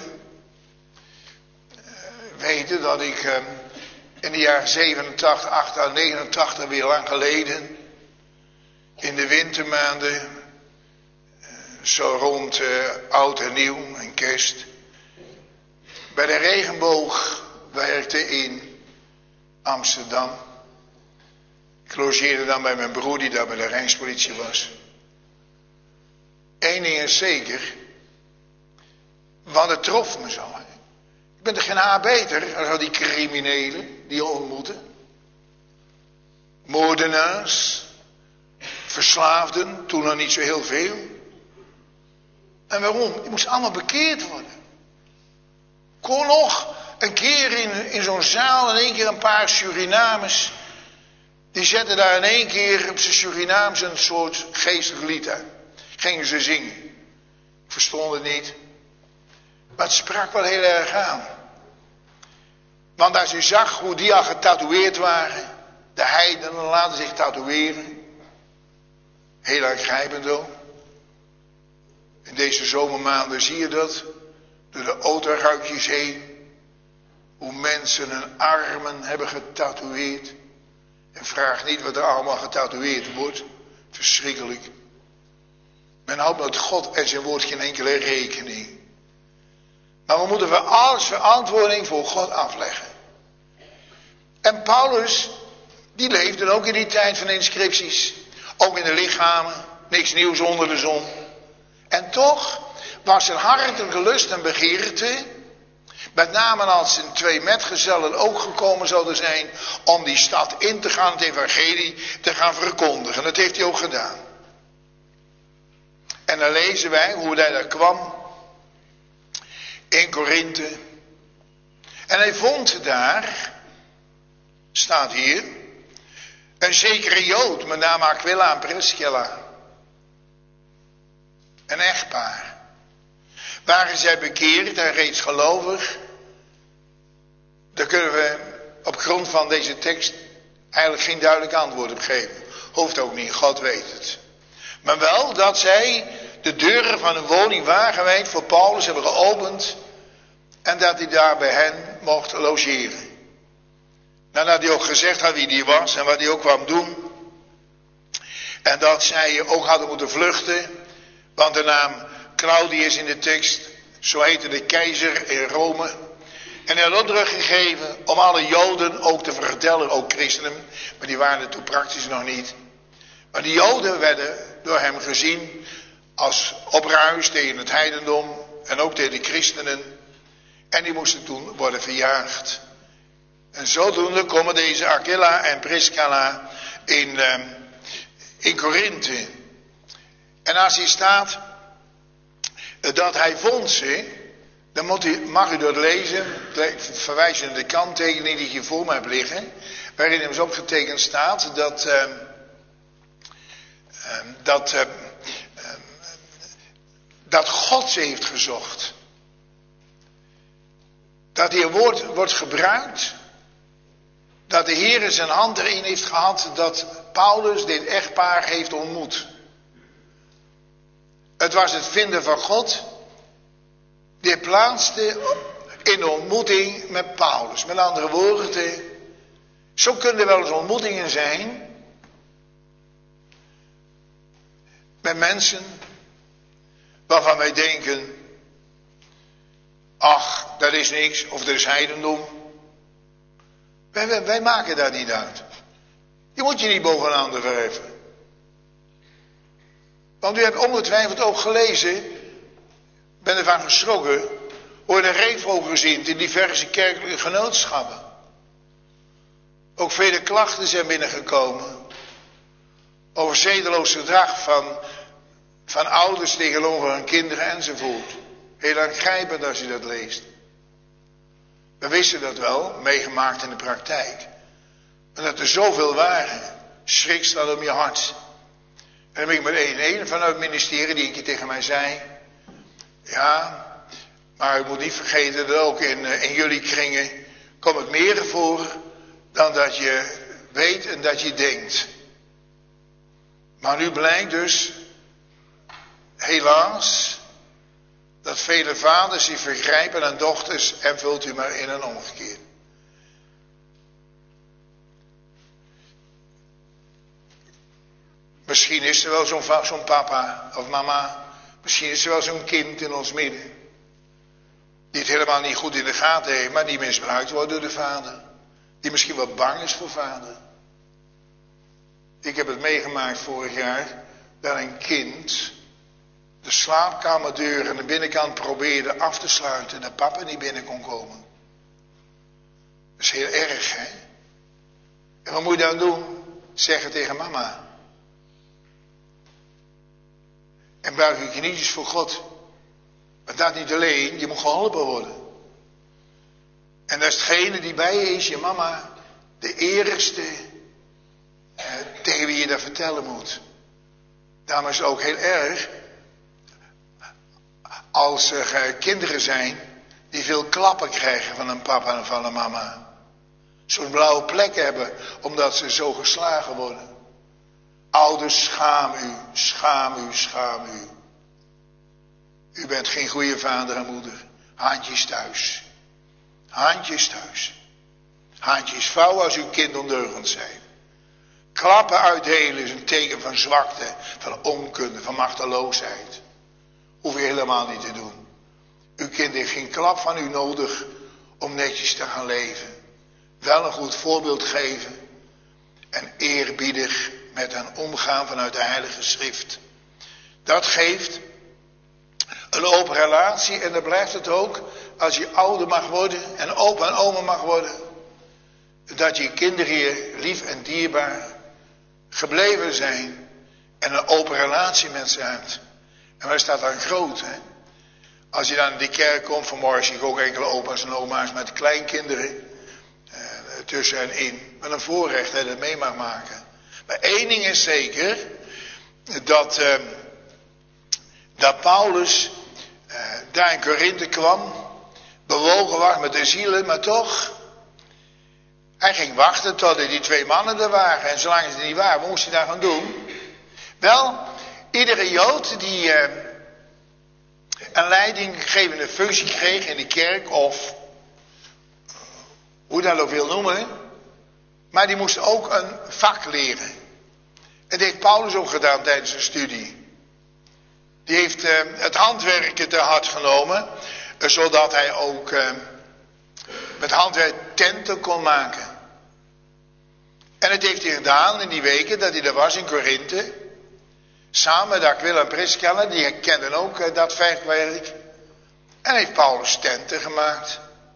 weten dat ik uh, in de jaren zevenentachtig, achtentachtig, negenentachtig, weer lang geleden, in de wintermaanden, uh, zo rond uh, oud en nieuw en kerst, bij de Regenboog werkte in Amsterdam. Ik logeerde dan bij mijn broer die daar bij de Rijkspolitie was. Eén ding is zeker, want het trof me zo. Hè. Ik ben er geen haar beter dan al die criminelen die je ontmoeten. Moordenaars, verslaafden, toen nog niet zo heel veel. En waarom? Die moesten allemaal bekeerd worden. Kon nog een keer in, in zo'n zaal in één keer een paar Surinamers. Die zetten daar in één keer op zijn Surinaams een soort geestelijk lied aan. Gingen ze zingen. Ik verstond het niet. Maar het sprak wel heel erg aan. Want als u zag hoe die al getatoeëerd waren. De heidenen laten zich tatoeëren. Heel aangrijpend ook. In deze zomermaanden zie je dat. Door de autoruitjes heen. Hoe mensen hun armen hebben getatoeëerd. En vraag niet wat er allemaal getatoeëerd wordt. Verschrikkelijk. Men houdt met God en zijn woord geen enkele rekening. Maar we moeten voor alles verantwoording voor God afleggen. En Paulus, die leefde ook in die tijd van inscripties. Ook in de lichamen. Niks nieuws onder de zon. En toch was zijn hart een gelust en begeerte Met name als zijn twee metgezellen ook gekomen zouden zijn om die stad in te gaan, het evangelie te gaan verkondigen. Dat heeft hij ook gedaan. En dan lezen wij hoe hij daar kwam in Korinthe. En hij vond daar, staat hier, een zekere Jood met name Aquila en Priscilla. Een echtpaar. Waren zij bekeerd en reeds gelovig? Daar kunnen we op grond van deze tekst eigenlijk geen duidelijk antwoord op geven. Hoeft ook niet, God weet het. Maar wel dat zij de deuren van hun woning wagenwijd voor Paulus hebben geopend. En dat hij daar bij hen mocht logeren. Nadat hij ook gezegd had wie die was en wat hij ook kwam doen. En dat zij ook hadden moeten vluchten. Want de naam Claudius in de tekst, zo heette de keizer in Rome. En hij had opdracht gegeven om alle Joden ook te vertellen, ook christenen. Maar die waren er toen praktisch nog niet. Maar die Joden werden door hem gezien als opruis tegen het heidendom. En ook tegen de christenen. En die moesten toen worden verjaagd. En zodoende komen deze Aquila en Priscilla in, uh, in Korinthe. En als hier staat dat hij vond ze, dan moet u, mag u dat lezen, verwijzen naar de kanttekening die je voor mij hebt liggen, waarin eens opgetekend staat dat, uh, uh, dat, uh, uh, dat God ze heeft gezocht. Dat hier woord wordt gebruikt, dat de Heer zijn hand erin heeft gehad dat Paulus dit echtpaar heeft ontmoet. Het was het vinden van God. Die plaatste in de ontmoeting met Paulus. Met andere woorden, zo kunnen er wel eens ontmoetingen zijn. Met mensen waarvan wij denken, ach, dat is niks, of er is heidendom. Wij, wij, wij maken daar niet uit. Je moet je niet boven een ander verheffen. Want u hebt ongetwijfeld ook gelezen, ben ervan geschrokken, hoe je een reekvogel gezien in diverse kerkelijke genootschappen. Ook vele klachten zijn binnengekomen over zedeloos gedrag van, van ouders tegenover hun kinderen enzovoort. Heel aangrijpend als je dat leest. We wisten dat wel, meegemaakt in de praktijk. Maar dat er zoveel waren, schrik staat om je hart. En dan ben ik met één een vanuit het ministerie die een keer tegen mij zei. Ja, maar u moet niet vergeten dat ook in, in jullie kringen komt het meer voor dan dat je weet en dat je denkt. Maar nu blijkt dus, helaas, dat vele vaders zich vergrijpen aan dochters en vult u maar in een omgekeerd. Misschien is er wel zo'n, zo'n papa of mama. Misschien is er wel zo'n kind in ons midden. Die het helemaal niet goed in de gaten heeft, maar die misbruikt wordt door de vader. Die misschien wel bang is voor vader. Ik heb het meegemaakt vorig jaar, dat een kind de slaapkamerdeur aan de binnenkant probeerde af te sluiten en dat papa niet binnen kon komen. Dat is heel erg, hè? En wat moet je dan doen? Zeggen tegen mama. En buig je knietjes voor God. Maar dat niet alleen, je moet geholpen worden. En dat is degene die bij je is, je mama, de eerste eh, tegen wie je dat vertellen moet. Daarom is het ook heel erg als er uh, kinderen zijn die veel klappen krijgen van een papa en van een mama. Zo'n blauwe plek hebben omdat ze zo geslagen worden. Ouders, schaam u, schaam u, schaam u. U bent geen goede vader en moeder. Haantjes thuis. Haantjes thuis. Haantjes vouwen als uw kind ondeugend zijn. Klappen uitdelen is een teken van zwakte, van onkunde, van machteloosheid. Hoef je helemaal niet te doen. Uw kind heeft geen klap van u nodig om netjes te gaan leven. Wel een goed voorbeeld geven en eerbiedig met hen omgaan vanuit de Heilige Schrift. Dat geeft een open relatie en dan blijft het ook als je ouder mag worden en opa en oma mag worden, dat je kinderen hier lief en dierbaar gebleven zijn en een open relatie met ze hebt. En waar staat dan groot, hè? Als je dan in de kerk komt, vanmorgen zie ik ook enkele opa's en oma's met kleinkinderen eh, tussen en in. Met een voorrecht dat je dat mee mag maken. Maar één ding is zeker, dat, eh, dat Paulus eh, daar in Korinthe kwam, bewogen was met de zielen, maar toch, hij ging wachten tot die twee mannen er waren. En zolang ze er niet waren, wat moest hij daar gaan doen? Wel, iedere Jood die eh, een leidinggevende functie kreeg in de kerk, of hoe je dat ook wil noemen, maar die moest ook een vak leren. En dat heeft Paulus ook gedaan tijdens zijn studie. Die heeft uh, het handwerken te hard genomen, uh, zodat hij ook uh, met handwerk tenten kon maken. En dat heeft hij gedaan in die weken dat hij er was in Korinthe. Samen met Aquila en Priscilla, die kenden ook uh, dat werk. En heeft Paulus tenten gemaakt.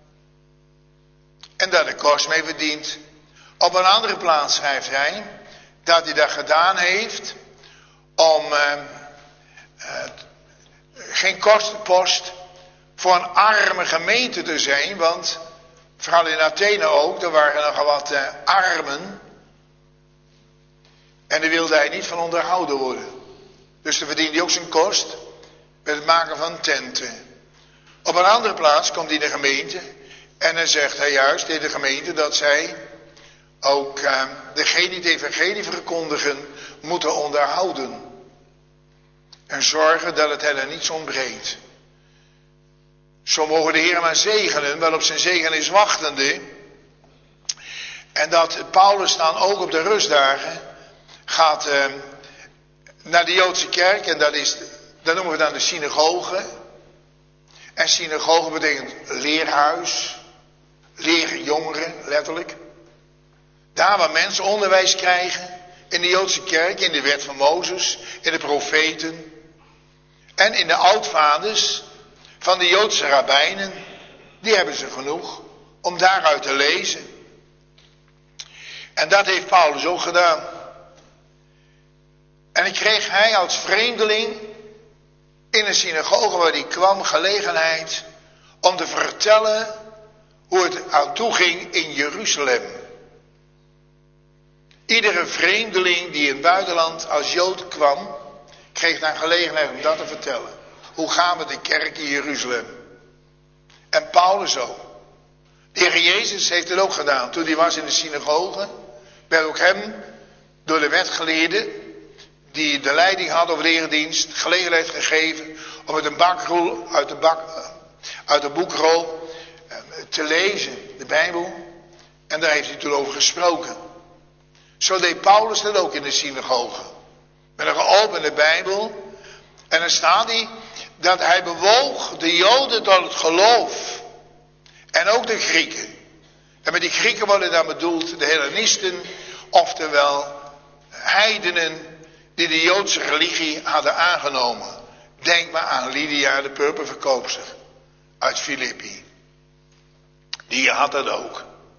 En daar de kost mee verdiend. Op een andere plaats schrijft hij dat hij dat gedaan heeft om uh, uh, geen kostenpost voor een arme gemeente te zijn. Want vooral in Athene ook, er waren nogal wat uh, armen. En daar wilde hij niet van onderhouden worden. Dus dan verdiende hij ook zijn kost met het maken van tenten. Op een andere plaats komt hij in de gemeente en dan zegt hij juist in de gemeente dat zij ook uh, degene die het evangelie verkondigen moeten onderhouden. En zorgen dat het hen niets ontbreekt. Zo mogen de Heer maar zegenen, wel op zijn zegen is wachtende. En dat Paulus dan ook op de rustdagen gaat uh, naar de Joodse kerk. En dat, is, dat noemen we dan de synagoge. En synagoge betekent leerhuis. Leerjongeren, letterlijk. Daar waar mensen onderwijs krijgen. In de Joodse kerk, in de wet van Mozes, in de profeten. En in de oudvaders van de Joodse rabbijnen. Die hebben ze genoeg om daaruit te lezen. En dat heeft Paulus ook gedaan. En dan kreeg hij als vreemdeling in een synagoge waar hij kwam gelegenheid om te vertellen hoe het aan toe ging in Jeruzalem. Iedere vreemdeling die in het buitenland als Jood kwam, kreeg dan gelegenheid om dat te vertellen. Hoe gaan we de kerk in Jeruzalem? En Paulus ook. De Heer Jezus heeft het ook gedaan. Toen hij was in de synagoge, werd ook hem door de wetgeleerden, die de leiding had over de eredienst, gelegenheid gegeven om met een bakrol uit de, bak, uit de boekrol te lezen, de Bijbel. En daar heeft hij toen over gesproken. Zo deed Paulus dat ook in de synagoge. Met een geopende Bijbel. En dan staat hij dat hij bewoog de Joden tot het geloof. En ook de Grieken. En met die Grieken worden dan bedoeld de Hellenisten, oftewel heidenen die de Joodse religie hadden aangenomen. Denk maar aan Lydia, de purperverkoopster uit Filippi. Die had dat ook.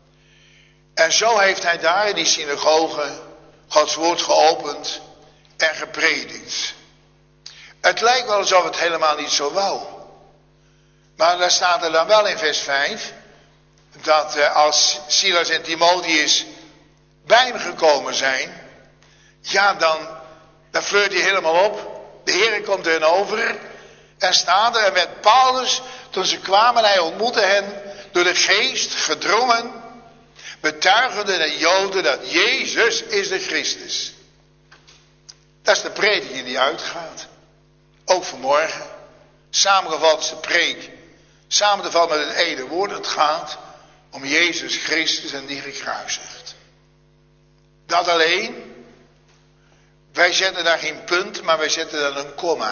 En zo heeft hij daar in die synagoge Gods woord geopend en gepredikt. Het lijkt wel alsof het helemaal niet zo wou. Maar daar staat er dan wel in vers vijf... dat uh, als Silas en Timotheus bij hem gekomen zijn, ja, dan, dan fleurt hij helemaal op. De Heer komt er hen over. En staat er, en met Paulus, toen ze kwamen, hij ontmoette hen, door de geest gedrongen, betuigden de Joden dat Jezus is de Christus. Dat is de prediking die uitgaat. Ook vanmorgen. Samengevat is de preek. Samen te vallen met het ene woord. Het gaat om Jezus Christus en die gekruisigd. Dat alleen. Wij zetten daar geen punt, maar wij zetten daar een komma.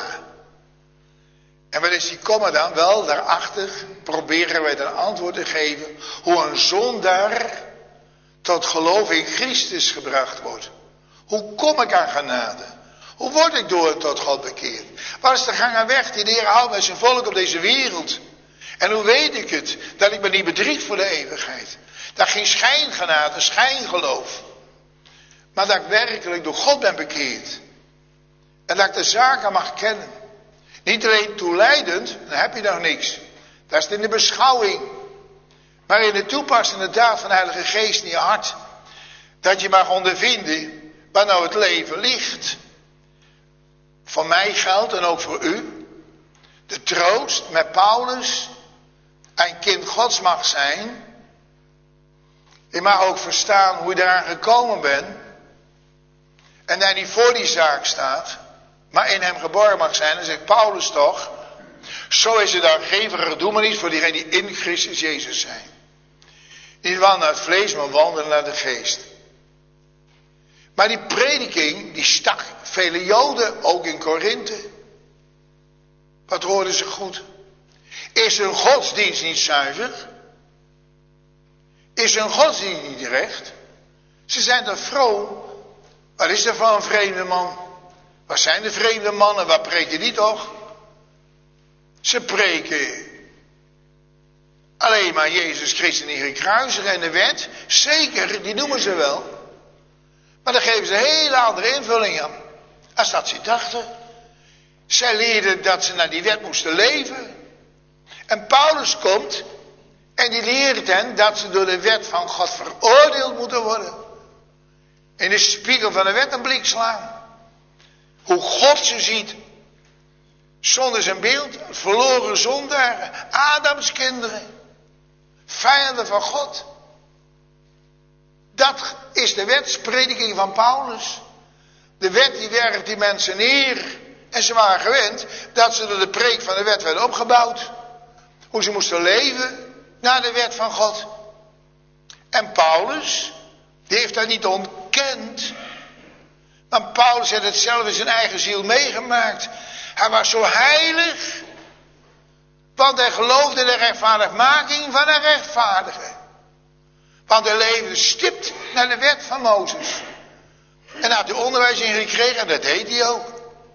En wat is die komma dan? Wel, daarachter proberen wij een antwoord te geven hoe een zondaar tot geloof in Christus gebracht wordt. Hoe kom ik aan genade? Hoe word ik door tot God bekeerd? Wat is de gang en weg die de Heer houdt met zijn volk op deze wereld? En hoe weet ik het? Dat ik me niet bedrieg voor de eeuwigheid. Dat geen schijngenade, schijngeloof. Maar dat ik werkelijk door God ben bekeerd. En dat ik de zaken mag kennen. Niet alleen toeleidend, dan heb je nog niks. Dat is in de beschouwing. Maar in de toepassende daad van de Heilige Geest in je hart. Dat je mag ondervinden waar nou het leven ligt. Voor mij geldt en ook voor u. De troost met Paulus. Een kind Gods mag zijn. Je mag ook verstaan hoe je daaraan gekomen bent. En dat je niet voor die zaak staat. Maar in hem geboren mag zijn. Dan zegt Paulus toch. Zo is er dan geen verdoemenis voor diegenen die in Christus Jezus zijn. Niet wandelen naar het vlees, maar wandelen naar de geest. Maar die prediking, die stak vele Joden, ook in Korinthe. Wat hoorden ze goed? Is hun godsdienst niet zuiver? Is hun godsdienst niet recht? Ze zijn toch vroom? Wat is er van een vreemde man? Wat zijn de vreemde mannen? Wat preken die toch? Ze preken alleen maar Jezus Christus niet gekruisigd en de wet. Zeker, die noemen ze wel. Maar dan geven ze een hele andere invulling aan. Als dat ze dachten. Zij leerden dat ze naar die wet moesten leven. En Paulus komt en die leert hen dat ze door de wet van God veroordeeld moeten worden. In de spiegel van de wet een blik slaan. Hoe God ze ziet. Zonder zijn beeld, verloren zondaren, Adams kinderen. Vijanden van God. Dat is de wetsprediking van Paulus. De wet die werkt die mensen neer. En ze waren gewend dat ze door de preek van de wet werden opgebouwd. Hoe ze moesten leven naar de wet van God. En Paulus, die heeft dat niet ontkend. Maar Paulus heeft het zelf in zijn eigen ziel meegemaakt. Hij was zo heilig. Want hij geloofde in de rechtvaardigmaking van een rechtvaardige. Want hij leefde stipt naar de wet van Mozes. En had hij onderwijs in gekregen en dat deed hij ook.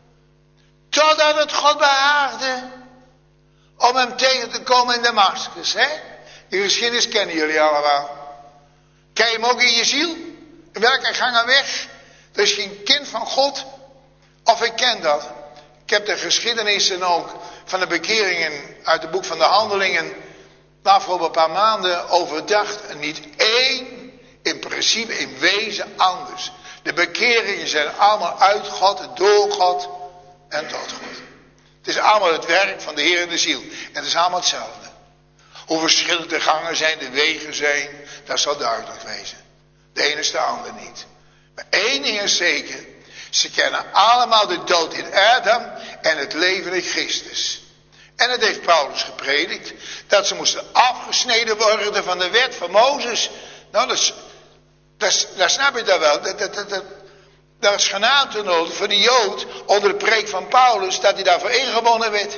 Totdat het God behaagde om hem tegen te komen in Damascus. Hè? Die geschiedenis kennen jullie allemaal. Ken je hem ook in je ziel? In welke gang weg? Er is geen kind van God. Of ik ken dat. Ik heb de geschiedenissen ook van de bekeringen uit het boek van de Handelingen de afgelopen paar maanden overdacht. En niet één, in principe, in wezen anders. De bekeringen zijn allemaal uit God, door God en tot God. Het is allemaal het werk van de Heer in de ziel. En het is allemaal hetzelfde. Hoe verschillend de gangen zijn, de wegen zijn, dat zal duidelijk wezen. De ene is de ander niet. Maar één ding is zeker. Ze kennen allemaal de dood in Adam en het leven in Christus. En het heeft Paulus gepredikt. Dat ze moesten afgesneden worden van de wet van Mozes. Nou, dat, is, dat, is, dat snap je dan wel. Dat, dat, dat, dat, dat is genade nodig voor die Jood onder de preek van Paulus. Dat hij daarvoor ingebonden werd.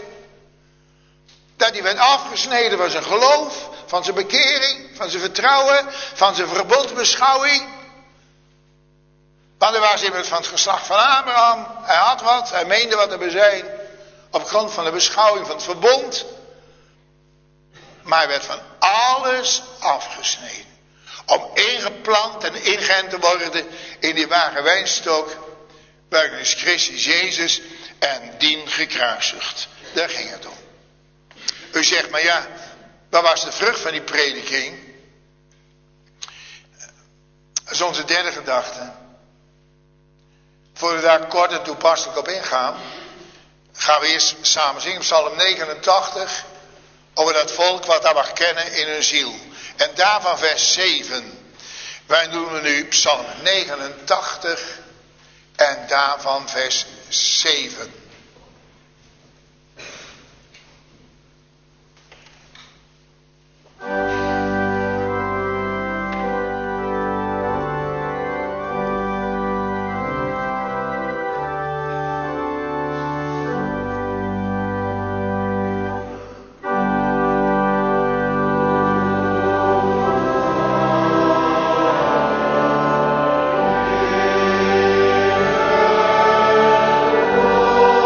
Dat hij werd afgesneden van zijn geloof. Van zijn bekering. Van zijn vertrouwen. Van zijn verbondsbeschouwing. Want hij was iemand van het geslacht van Abraham. Hij had wat. Hij meende wat te zijn. Op grond van de beschouwing van het verbond. Maar hij werd van alles afgesneden. Om ingeplant en ingeënt te worden in die ware wijnstok. Waarin is Christus Jezus en dien gekruisigd. Daar ging het om. U zegt maar ja, wat was de vrucht van die prediking? Dat is onze derde gedachte. Voordat we daar kort en toepasselijk op ingaan, gaan we eerst samen zingen Psalm negenentachtig. Over dat volk wat dat mag kennen in hun ziel. En daarvan vers zeven. Wij doen we nu Psalm negenentachtig. En daarvan vers zeven. Oh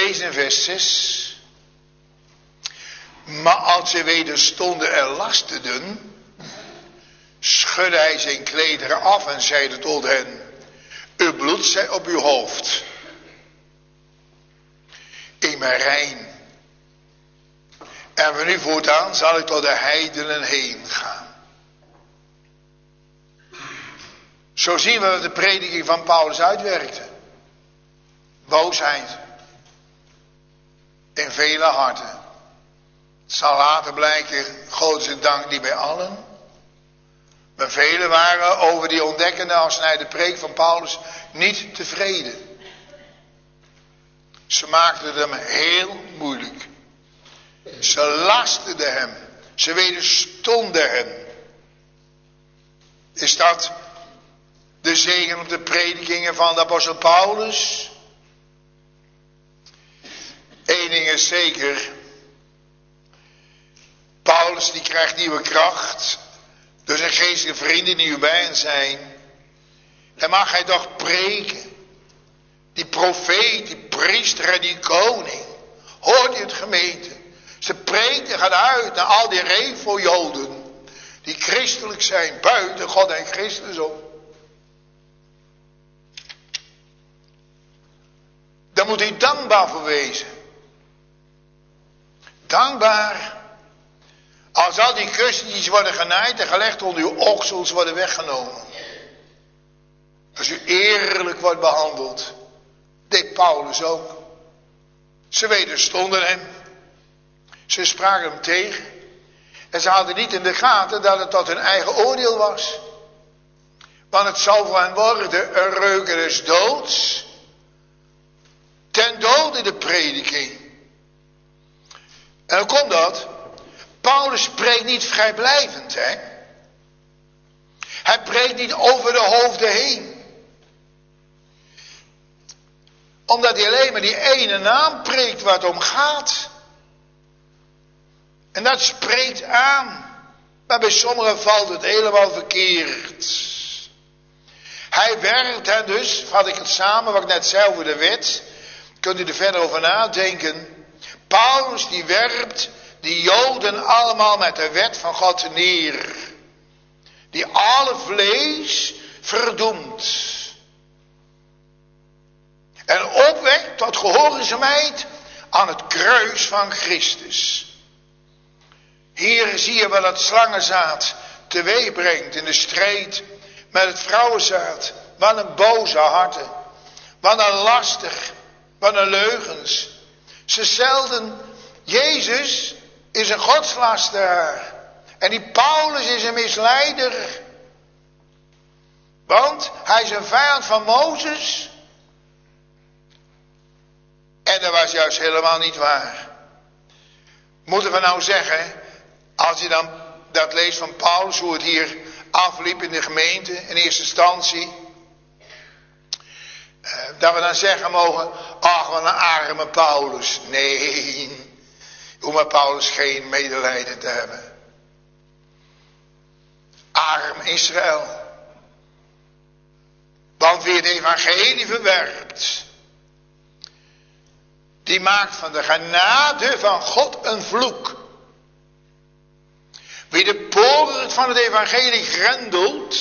lezen in vers zes. Maar als ze wederstonden en lasteden, schudde hij zijn klederen af en zeide tot hen: uw bloed zij op uw hoofd. Ik ben rein. En van nu voortaan zal ik tot de heidenen heen gaan. Zo zien we dat de prediking van Paulus uitwerkte. Boosheid. In vele harten. Het zal later blijken, grootste dank niet bij allen. Maar velen waren over die ontdekkende als hij de preek van Paulus niet tevreden. Ze maakten het hem heel moeilijk. Ze lasteden hem. Ze wederstonden hem. Is dat de zegen op de predikingen van de apostel Paulus? Eén ding is zeker. Paulus die krijgt nieuwe kracht. Door zijn geestelijke vrienden die nu bij hen zijn. En mag hij toch preken. Die profeet, die priester en die koning. Hoort u het gemeente? Ze preekt en gaat uit naar al die revo-joden. Die christelijk zijn buiten God en Christus om. Daar moet hij dankbaar voor wezen. Dankbaar. Als al die kussentjes worden genaaid en gelegd onder uw oksels worden weggenomen. Als u eerlijk wordt behandeld. Deed Paulus ook. Ze wederstonden hem. Ze spraken hem tegen. En ze hadden niet in de gaten dat het tot hun eigen oordeel was. Want het zal voor hen worden een reuker des doods. Ten dode de prediking. En hoe komt dat? Paulus spreekt niet vrijblijvend, hè. Hij preekt niet over de hoofden heen. Omdat hij alleen maar die ene naam preekt waar het om gaat. En dat spreekt aan. Maar bij sommigen valt het helemaal verkeerd. Hij werkt hen dus, vat ik het samen wat ik net zei over de wet. Kunt u er verder over nadenken. Paulus die werpt die Joden allemaal met de wet van God neer. Die alle vlees verdoemt. En opwekt tot gehoorzaamheid aan het kruis van Christus. Hier zie je wel dat slangenzaad teweeg brengt in de strijd met het vrouwenzaad. Wat een boze harten. Wat een lastig. Wat een leugens. Ze zelden, Jezus is een godslasteraar. En die Paulus is een misleider. Want hij is een vijand van Mozes. En dat was juist helemaal niet waar. Moeten we nou zeggen, als je dan dat leest van Paulus, hoe het hier afliep in de gemeente in eerste instantie. Dat we dan zeggen mogen, ach wat een arme Paulus. Nee, je hoeft met Paulus geen medelijden te hebben. Arm Israël. Want wie het evangelie verwerpt, die maakt van de genade van God een vloek. Wie de poort van het evangelie grendelt,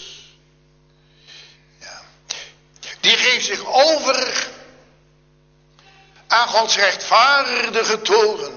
ja, die geeft zich over aan Gods rechtvaardige toren.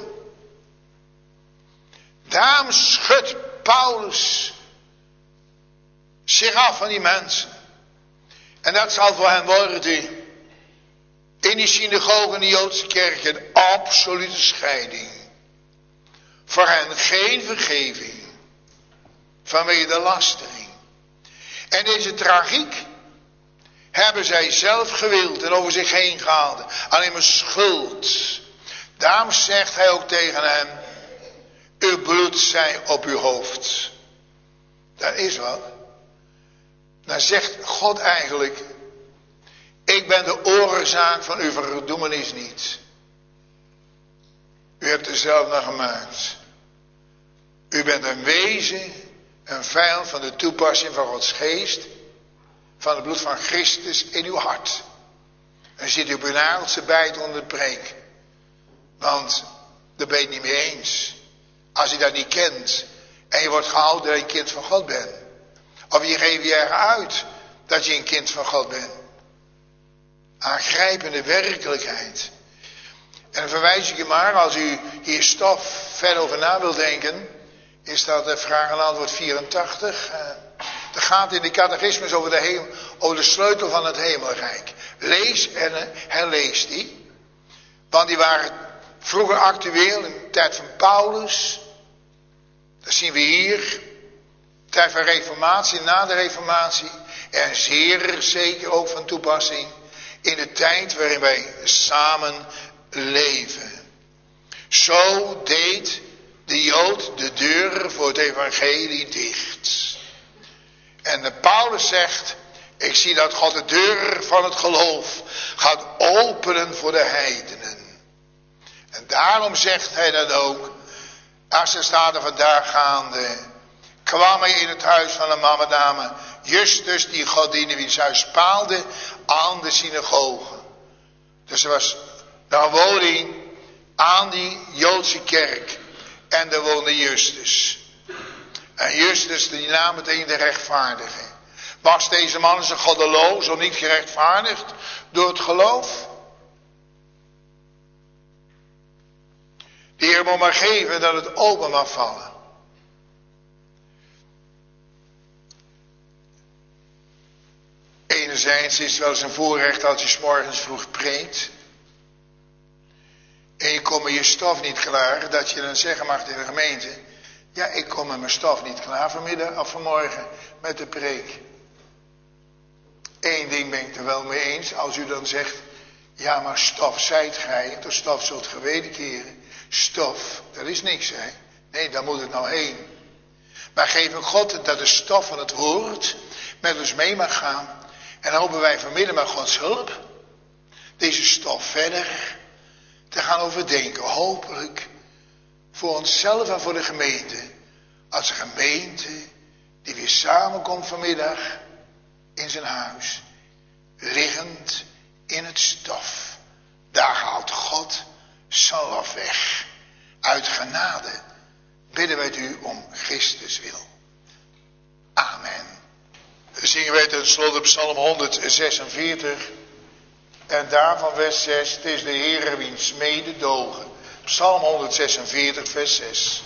Daarom schudt Paulus zich af van die mensen. En dat zal voor hen worden in die synagogen en de Joodse kerk een absolute scheiding. Voor hen geen vergeving vanwege de lastering. En deze tragiek hebben zij zelf gewild en over zich heen gehaald. Alleen maar schuld. Daarom zegt hij ook tegen hem, uw bloed zij op uw hoofd. Dat is wat. Dan zegt God eigenlijk, ik ben de oorzaak van uw verdoemenis niet. U hebt er zelf naar gemaakt. U bent een wezen, een vijand van de toepassing van Gods geest, van het bloed van Christus in uw hart. En zit u op uw nageltje bijt onder de preek. Want daar ben je het niet mee eens. Als je dat niet kent en je wordt gehouden dat je een kind van God bent. Of je geeft je erg uit dat je een kind van God bent. Aangrijpende werkelijkheid. En dan verwijs ik je maar, als u hier stof verder over na wilt denken, is dat vraag en antwoord vierentachtig. Uh, dat gaat in de catechismus over de, hemel, over de sleutel van het hemelrijk. Lees en herlees die. Want die waren vroeger actueel in de tijd van Paulus. Dat zien we hier. Tijd van reformatie, na de reformatie. En zeer zeker ook van toepassing in de tijd waarin wij samen leven. Zo deed de Jood de deuren voor het evangelie dicht. En de Paulus zegt, ik zie dat God de deuren van het geloof gaat openen voor de heidenen. En daarom zegt hij dat ook, als er staat er vandaag gaande, kwam hij in het huis van een mammedame, Justus die God diende, wiens huis paalde aan de synagoge. Dus er was een woning aan die Joodse kerk. En daar woonde Justus. En Justus, die naam meteen de rechtvaardige. Was deze man zijn goddeloos of niet gerechtvaardigd door het geloof? De Heer moet maar geven dat het open mag vallen. Enerzijds is het wel eens een voorrecht als je 's morgens vroeg preekt. En je komt met je stof niet klaar, dat je dan zeggen mag tegen de gemeente, ja, ik kom met mijn stof niet klaar vanmiddag of vanmorgen met de preek. Eén ding ben ik er wel mee eens, als u dan zegt, ja, maar stof zijt gij, door stof zult ge wederkeren. Stof, dat is niks, hè. Nee, daar moet het nou heen. Maar geef ook God dat de stof van het woord met ons mee mag gaan. En dan hopen wij vanmiddag met Gods hulp deze stof verder te gaan overdenken. Hopelijk voor onszelf en voor de gemeente. Als een gemeente die weer samenkomt vanmiddag in zijn huis. Liggend in het stof. Daar haalt God zijn lof weg. Uit genade bidden wij het u om Christus wil. Amen. Dan zingen wij ten slotte Psalm honderdzesenveertig. En daarvan vers zes. Het is de Heere wiens mededogen. Psalm honderdzesenveertig vers zes.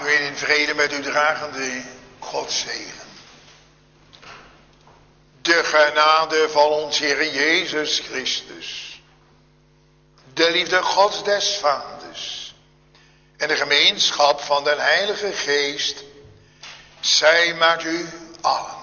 u in vrede met u dragende God zegen. De genade van ons Heer Jezus Christus, de liefde Gods des Vaders en de gemeenschap van den Heilige Geest, zij met u allen.